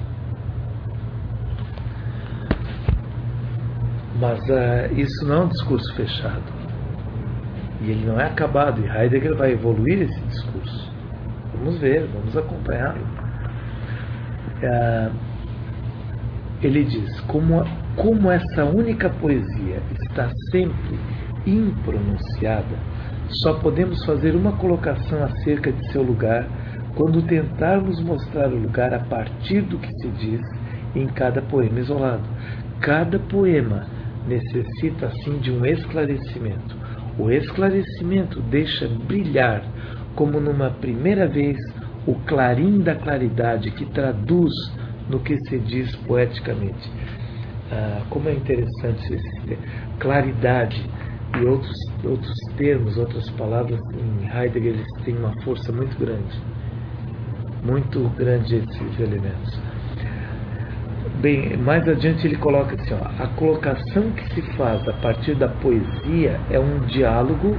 Mas isso não é um discurso fechado. E ele não é acabado. E Heidegger vai evoluir esse discurso. Vamos ver, vamos acompanhá-lo. Ele diz: como essa única poesia está sempre impronunciada, só podemos fazer uma colocação acerca de seu lugar quando tentarmos mostrar o lugar a partir do que se diz em cada poema isolado. Cada poema necessita, assim, de um esclarecimento. O esclarecimento deixa brilhar, como numa primeira vez, o clarim da claridade que traduz no que se diz poeticamente. Como é interessante esse claridade e outros termos, outras palavras em Heidegger, eles têm uma força muito grande esses elementos. Bem, mais adiante ele coloca assim: a colocação que se faz a partir da poesia é um diálogo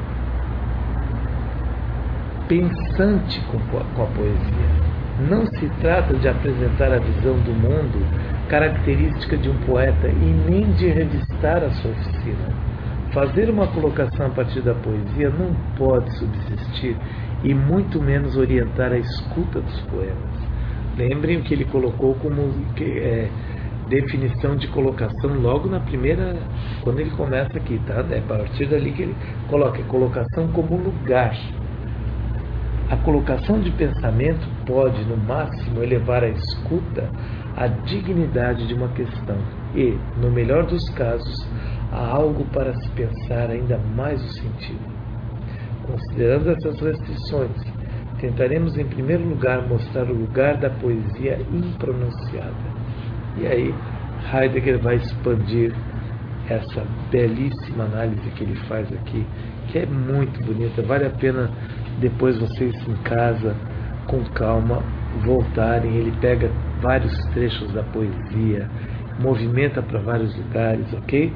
pensante com a poesia. Não se trata de apresentar a visão do mundo característica de um poeta e nem de revistar a sua oficina. Fazer uma colocação a partir da poesia não pode subsistir e muito menos orientar a escuta dos poemas. Lembrem o que ele colocou como definição de colocação logo na primeira, quando ele começa aqui, tá? É a partir dali que ele coloca colocação como lugar. A colocação de pensamento pode, no máximo, elevar a escuta à dignidade de uma questão e, no melhor dos casos, a algo para se pensar ainda mais o sentido. Considerando essas restrições, tentaremos em primeiro lugar mostrar o lugar da poesia impronunciada. E aí Heidegger vai expandir essa belíssima análise que ele faz aqui, que é muito bonita. Vale a pena depois vocês em casa, com calma, voltarem. Ele pega vários trechos da poesia, movimenta para vários lugares, ok?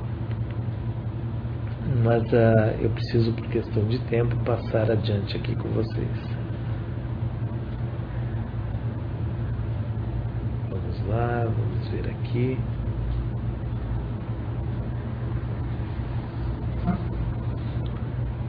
Mas eu preciso, por questão de tempo, passar adiante aqui com vocês. Vamos lá, vamos ver aqui.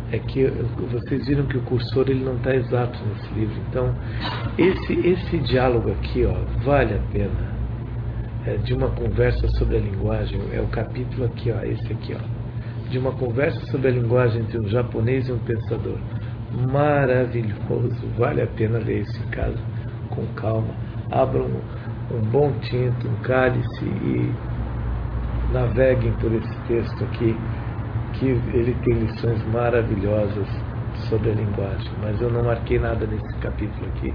é que vocês viram que o cursor ele não está exato nesse livro. Então, esse diálogo aqui, ó, vale a pena. De uma conversa sobre a linguagem, é o capítulo aqui, ó, esse aqui, ó, de uma conversa sobre a linguagem entre um japonês e um pensador. Maravilhoso, vale a pena ler isso em casa, com calma. Abram um bom tinto, um cálice e naveguem por esse texto aqui, que ele tem lições maravilhosas sobre a linguagem. Mas eu não marquei nada nesse capítulo aqui,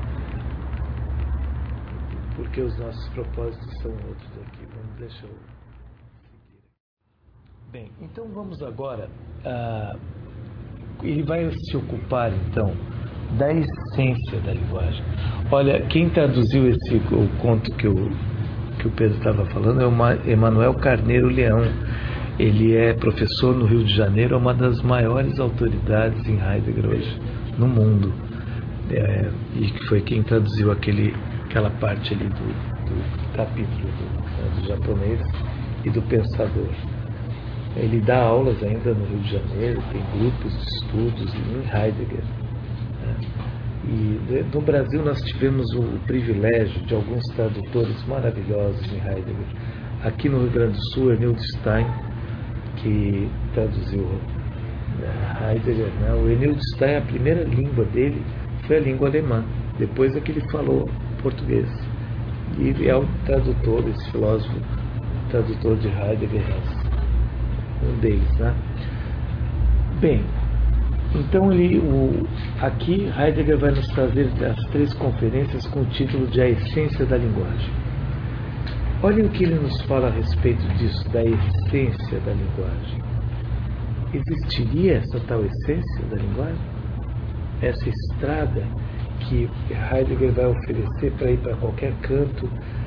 porque os nossos propósitos são outros aqui. Vamos deixar eu seguir. Bem, então vamos agora. Ele vai se ocupar, então, da essência da linguagem. Olha, quem traduziu o conto que o Pedro estava falando é o Emanuel Carneiro Leão. Ele é professor no Rio de Janeiro, é uma das maiores autoridades em Heidegger hoje, no mundo. E que foi quem traduziu aquela parte ali do capítulo do japonês e do pensador. Ele dá aulas ainda no Rio de Janeiro, tem grupos de estudos em Heidegger. E no Brasil nós tivemos o privilégio de alguns tradutores maravilhosos em Heidegger. Aqui no Rio Grande do Sul, Enildo Stein, que traduziu Heidegger. O Enildo Stein, a primeira língua dele foi a língua alemã. Depois é que ele falou português. E ele é o tradutor, esse filósofo, tradutor de Heidegger, um deles, né? Bem, então aqui Heidegger vai nos trazer as 3 conferências com o título de A Essência da Linguagem. Olhem o que ele nos fala a respeito disso, da essência da linguagem. Existiria essa tal essência da linguagem? Essa estrada que Heidegger vai oferecer para ir para qualquer canto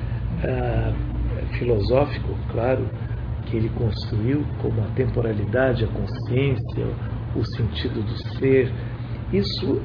filosófico, claro, que ele construiu, como a temporalidade, a consciência, o sentido do ser. Isso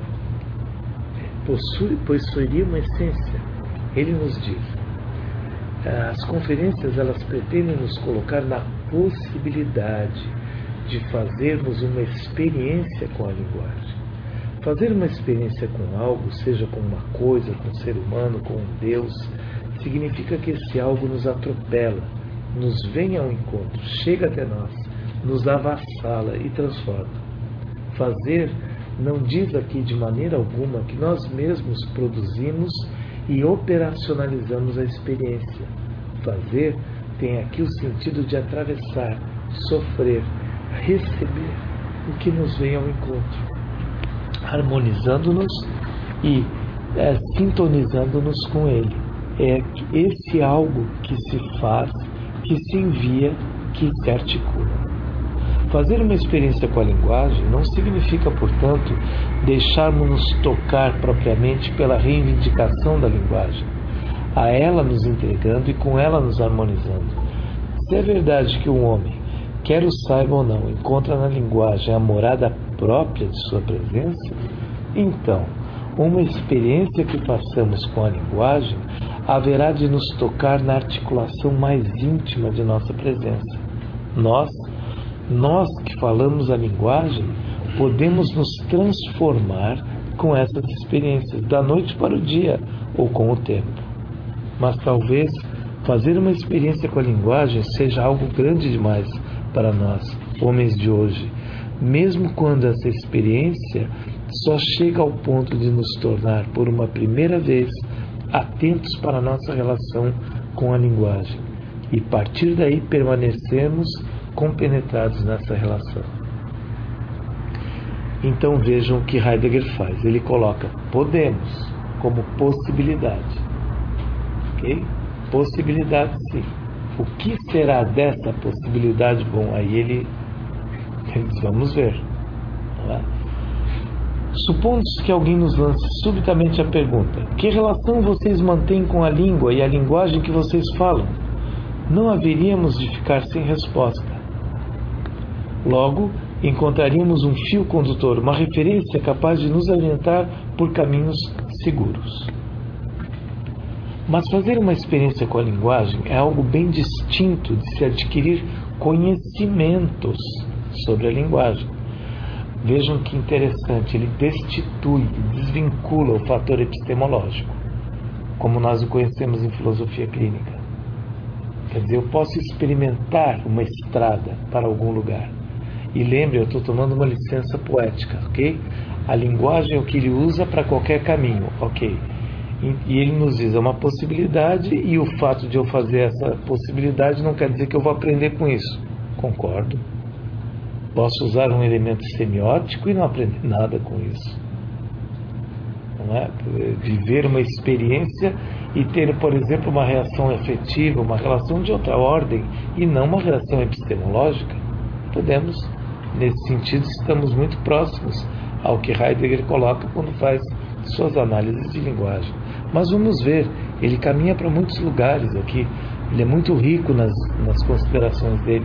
possuiria uma essência. Ele nos diz. As conferências, elas pretendem nos colocar na possibilidade de fazermos uma experiência com a linguagem. Fazer uma experiência com algo, seja com uma coisa, com um ser humano, com um Deus, significa que esse algo nos atropela, nos vem ao encontro, chega até nós, nos avassala e transforma. Fazer não diz aqui de maneira alguma que nós mesmos produzimos e operacionalizamos a experiência. Fazer tem aqui o sentido de atravessar, sofrer, receber o que nos vem ao encontro, harmonizando-nos e sintonizando-nos com ele. É esse algo que se faz, que se envia, que se articula. Fazer uma experiência com a linguagem não significa, portanto, deixarmos-nos tocar propriamente pela reivindicação da linguagem, a ela nos entregando e com ela nos harmonizando. Se é verdade que o homem, quer o saiba ou não, encontra na linguagem a morada própria de sua presença, então, uma experiência que façamos com a linguagem haverá de nos tocar na articulação mais íntima de nossa presença. Nós que falamos a linguagem, podemos nos transformar com essas experiências, da noite para o dia ou com o tempo. Mas talvez fazer uma experiência com a linguagem seja algo grande demais para nós, homens de hoje, mesmo quando essa experiência só chega ao ponto de nos tornar, por uma primeira vez, atentos para a nossa relação com a linguagem e, a partir daí, permanecermos compenetrados nessa relação. Então vejam o que Heidegger faz. Ele coloca podemos como possibilidade. Ok? Possibilidade, sim. O que será dessa possibilidade? Bom, aí ele diz, vamos ver. Não é? Supondo-se que alguém nos lance subitamente a pergunta: que relação vocês mantêm com a língua e a linguagem que vocês falam? Não haveríamos de ficar sem resposta. Logo, encontraríamos um fio condutor, uma referência capaz de nos orientar por caminhos seguros. Mas fazer uma experiência com a linguagem é algo bem distinto de se adquirir conhecimentos sobre a linguagem. Vejam que interessante, ele destitui, desvincula o fator epistemológico, como nós o conhecemos em filosofia clínica. Quer dizer, eu posso experimentar uma estrada para algum lugar. E lembre, eu estou tomando uma licença poética, ok? A linguagem é o que ele usa para qualquer caminho, ok? E ele nos diz, é uma possibilidade, e o fato de eu fazer essa possibilidade não quer dizer que eu vou aprender com isso. Concordo. Posso usar um elemento semiótico e não aprender nada com isso. Não é? Viver uma experiência e ter, por exemplo, uma reação efetiva, uma relação de outra ordem, e não uma reação epistemológica. Podemos, nesse sentido, estamos muito próximos ao que Heidegger coloca quando faz suas análises de linguagem. Mas vamos ver, ele caminha para muitos lugares aqui, ele é muito rico nas considerações dele.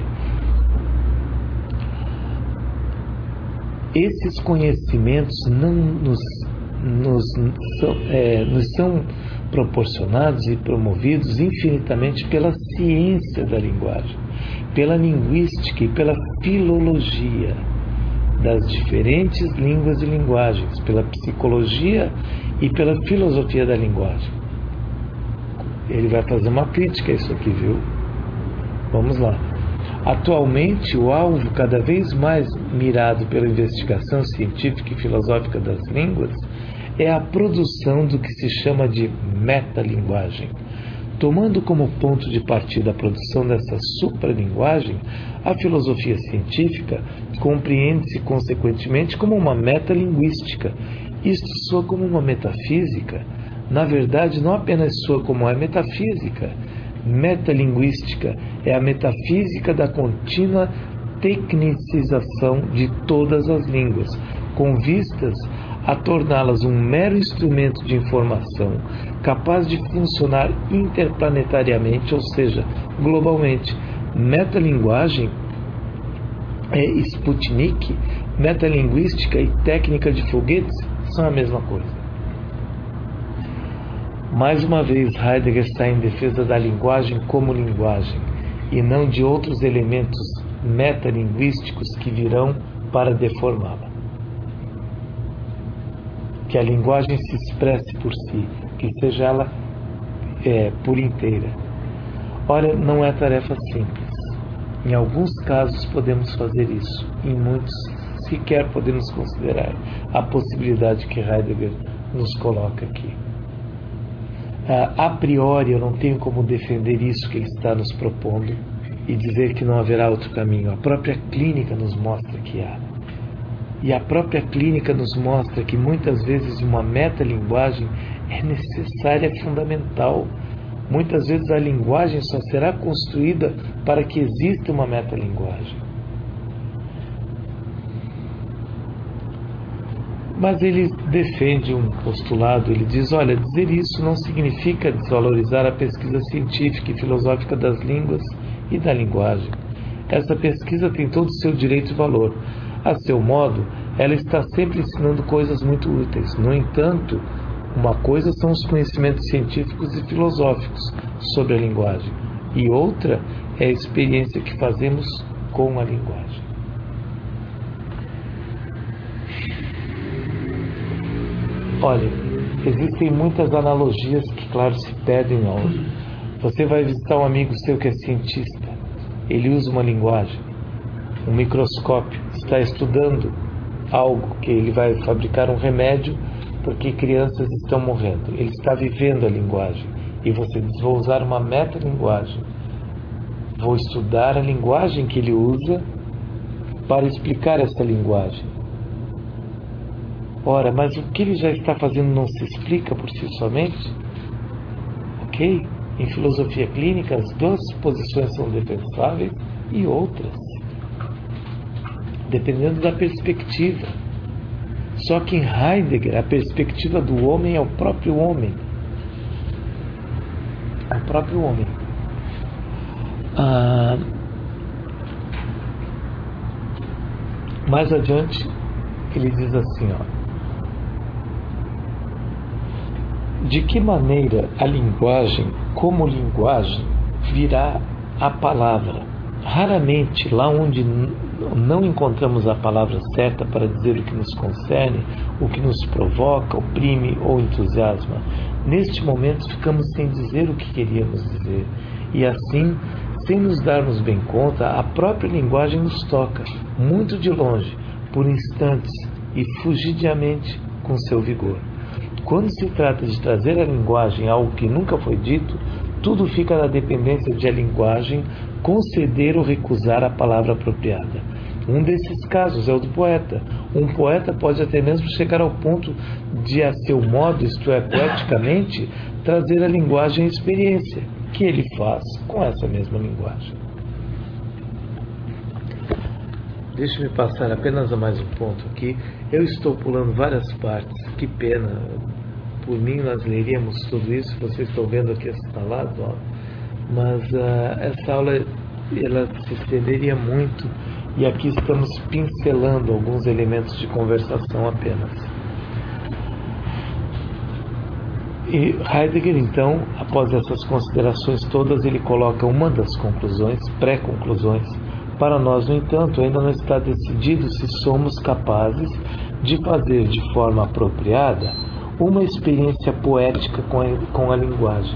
Esses conhecimentos não nos são proporcionados e promovidos infinitamente pela ciência da linguagem, pela linguística e pela filologia das diferentes línguas e linguagens, pela psicologia e pela filosofia da linguagem. Ele vai fazer uma crítica a isso aqui, viu? Vamos lá. Atualmente, o alvo cada vez mais mirado pela investigação científica e filosófica das línguas é a produção do que se chama de metalinguagem. Tomando como ponto de partida a produção dessa supralinguagem, a filosofia científica compreende-se consequentemente como uma metalinguística. Isto soa como uma metafísica. Na verdade, não apenas soa como é metafísica. Metalinguística é a metafísica da contínua tecnicização de todas as línguas, com vistas a torná-las um mero instrumento de informação capaz de funcionar interplanetariamente, ou seja, globalmente. Metalinguagem é Sputnik, metalinguística e técnica de foguetes são a mesma coisa. Mais uma vez, Heidegger está em defesa da linguagem como linguagem, e não de outros elementos metalinguísticos que virão para deformá-la. Que a linguagem se expresse por si, que seja ela por inteira. Ora, não é tarefa simples. Em alguns casos podemos fazer isso, em muitos sequer podemos considerar a possibilidade que Heidegger nos coloca aqui. A priori, eu não tenho como defender isso que ele está nos propondo e dizer que não haverá outro caminho. A própria clínica nos mostra que há. E a própria clínica nos mostra que muitas vezes uma metalinguagem é necessária, é fundamental. Muitas vezes a linguagem só será construída para que exista uma metalinguagem. Mas ele defende um postulado, ele diz, olha, dizer isso não significa desvalorizar a pesquisa científica e filosófica das línguas e da linguagem. Essa pesquisa tem todo o seu direito e valor. A seu modo, ela está sempre ensinando coisas muito úteis. No entanto, uma coisa são os conhecimentos científicos e filosóficos sobre a linguagem, e outra é a experiência que fazemos com a linguagem. Olha, existem muitas analogias que, claro, se perdem ao... Você vai visitar um amigo seu que é cientista. Ele usa uma linguagem, um microscópio, está estudando algo que ele vai fabricar um remédio porque crianças estão morrendo. Ele está vivendo a linguagem. E você diz, vou usar uma metalinguagem. Vou estudar a linguagem que ele usa para explicar essa linguagem. Ora, mas o que ele já está fazendo não se explica por si somente? Ok? Em filosofia clínica, as duas posições são defensáveis e outras, dependendo da perspectiva. Só que em Heidegger, a perspectiva do homem é o próprio homem. É o próprio homem. Mais adiante, ele diz assim, de que maneira a linguagem, como linguagem, virá a palavra? Raramente, lá onde não encontramos a palavra certa para dizer o que nos concerne, o que nos provoca, oprime ou entusiasma. Neste momento ficamos sem dizer o que queríamos dizer, e assim, sem nos darmos bem conta, a própria linguagem nos toca, muito de longe, por instantes e fugidiamente com seu vigor. Quando se trata de trazer à linguagem algo que nunca foi dito, tudo fica na dependência de a linguagem conceder ou recusar a palavra apropriada. Um desses casos é o do poeta. Um poeta pode até mesmo chegar ao ponto de, a seu modo, isto é, poeticamente, trazer à linguagem a experiência, que ele faz com essa mesma linguagem. Deixe-me passar apenas a mais um ponto aqui. Eu estou pulando várias partes, que pena. Por mim, nós leríamos tudo isso, vocês estão vendo aqui instalado, ó. Mas essa aula ela se estenderia muito, e aqui estamos pincelando alguns elementos de conversação apenas. E Heidegger, então, após essas considerações todas, ele coloca uma das conclusões, pré-conclusões. Para nós, no entanto, ainda não está decidido se somos capazes de fazer de forma apropriada uma experiência poética com a linguagem.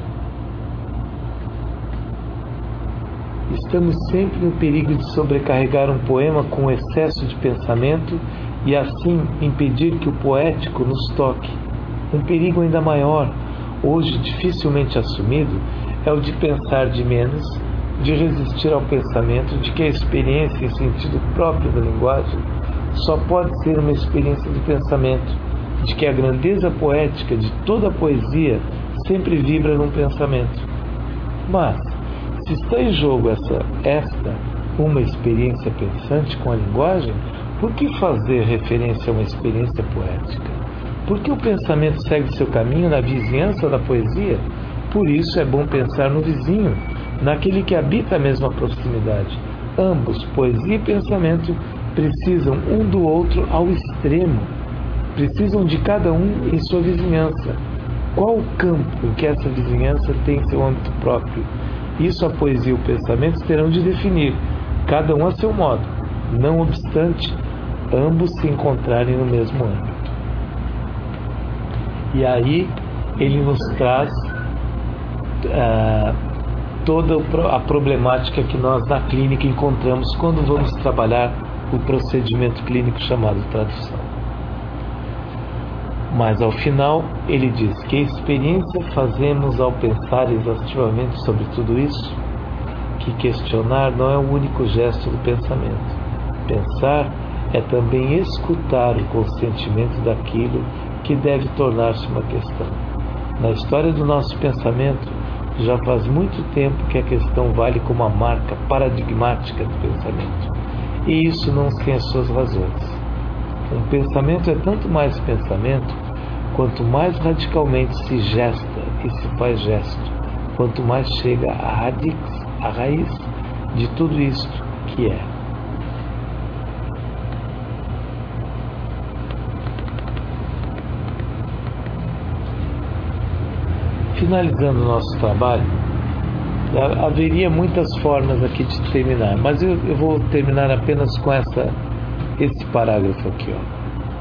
Estamos sempre no perigo de sobrecarregar um poema com excesso de pensamento e assim impedir que o poético nos toque. Um perigo ainda maior, hoje dificilmente assumido, é o de pensar de menos, de resistir ao pensamento de que a experiência em sentido próprio da linguagem só pode ser uma experiência de pensamento, de que a grandeza poética de toda a poesia sempre vibra num pensamento. Mas, se está em jogo uma experiência pensante com a linguagem, por que fazer referência a uma experiência poética? Por que o pensamento segue seu caminho na vizinhança da poesia? Por isso é bom pensar no vizinho, naquele que habita a mesma proximidade. Ambos, poesia e pensamento, precisam um do outro ao extremo. Precisam de cada um em sua vizinhança. Qual o campo em que essa vizinhança tem seu âmbito próprio? Isso a poesia e o pensamento terão de definir, cada um a seu modo, não obstante ambos se encontrarem no mesmo âmbito. E aí ele nos traz toda a problemática que nós na clínica encontramos quando vamos trabalhar o procedimento clínico chamado tradução. Mas ao final ele diz: que experiência fazemos ao pensar exaustivamente sobre tudo isso? Que questionar não é o único gesto do pensamento. Pensar é também escutar o consentimento daquilo que deve tornar-se uma questão. Na história do nosso pensamento, já faz muito tempo que a questão vale como a marca paradigmática do pensamento. E isso não sem as suas razões. Um pensamento é tanto mais pensamento quanto mais radicalmente se gesta e se faz gesto, quanto mais chega à raiz de tudo isto que é. Finalizando o nosso trabalho, haveria muitas formas aqui de terminar, mas eu vou terminar apenas com esse parágrafo aqui, ó.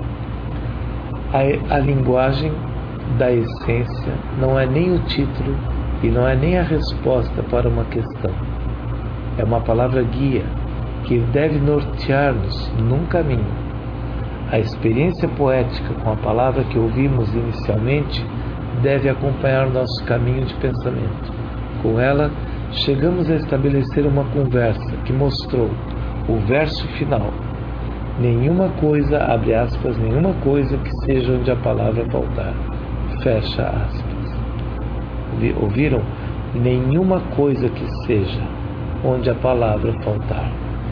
A linguagem da essência não é nem o título e não é nem a resposta para uma questão. É uma palavra guia que deve nortear-nos num caminho. A experiência poética com a palavra que ouvimos inicialmente deve acompanhar o nosso caminho de pensamento. Com ela, chegamos a estabelecer uma conversa que mostrou o verso final. Nenhuma coisa, abre aspas, nenhuma coisa que seja onde a palavra faltar, fecha aspas. Ouviram? Nenhuma coisa que seja onde a palavra faltar.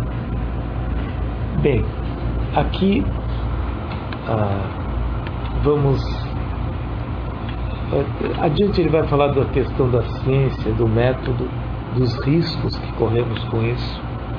Bem, aqui vamos adiante. Ele vai falar da questão da ciência, do método, dos riscos que corremos com isso.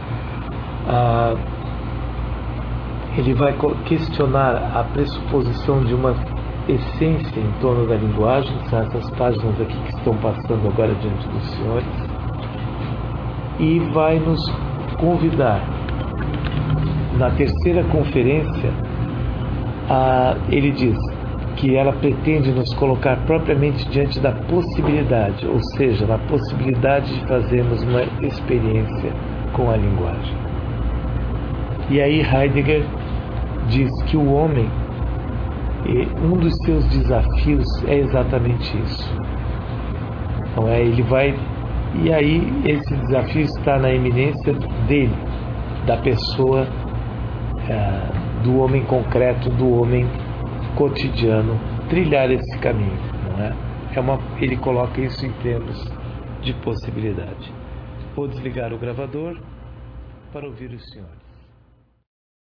Ele vai questionar a pressuposição de uma essência em torno da linguagem. São essas páginas aqui que estão passando agora diante dos senhores, e vai nos convidar na terceira conferência, ele diz que ela pretende nos colocar propriamente diante da possibilidade, ou seja, na possibilidade de fazermos uma experiência com a linguagem. E aí Heidegger diz que o homem, um dos seus desafios é exatamente isso. Então ele vai, e aí esse desafio está na iminência dele, da pessoa, do homem concreto, do homem cotidiano, trilhar esse caminho, não é? Ele coloca isso em termos de possibilidade. Vou desligar o gravador para ouvir os senhores.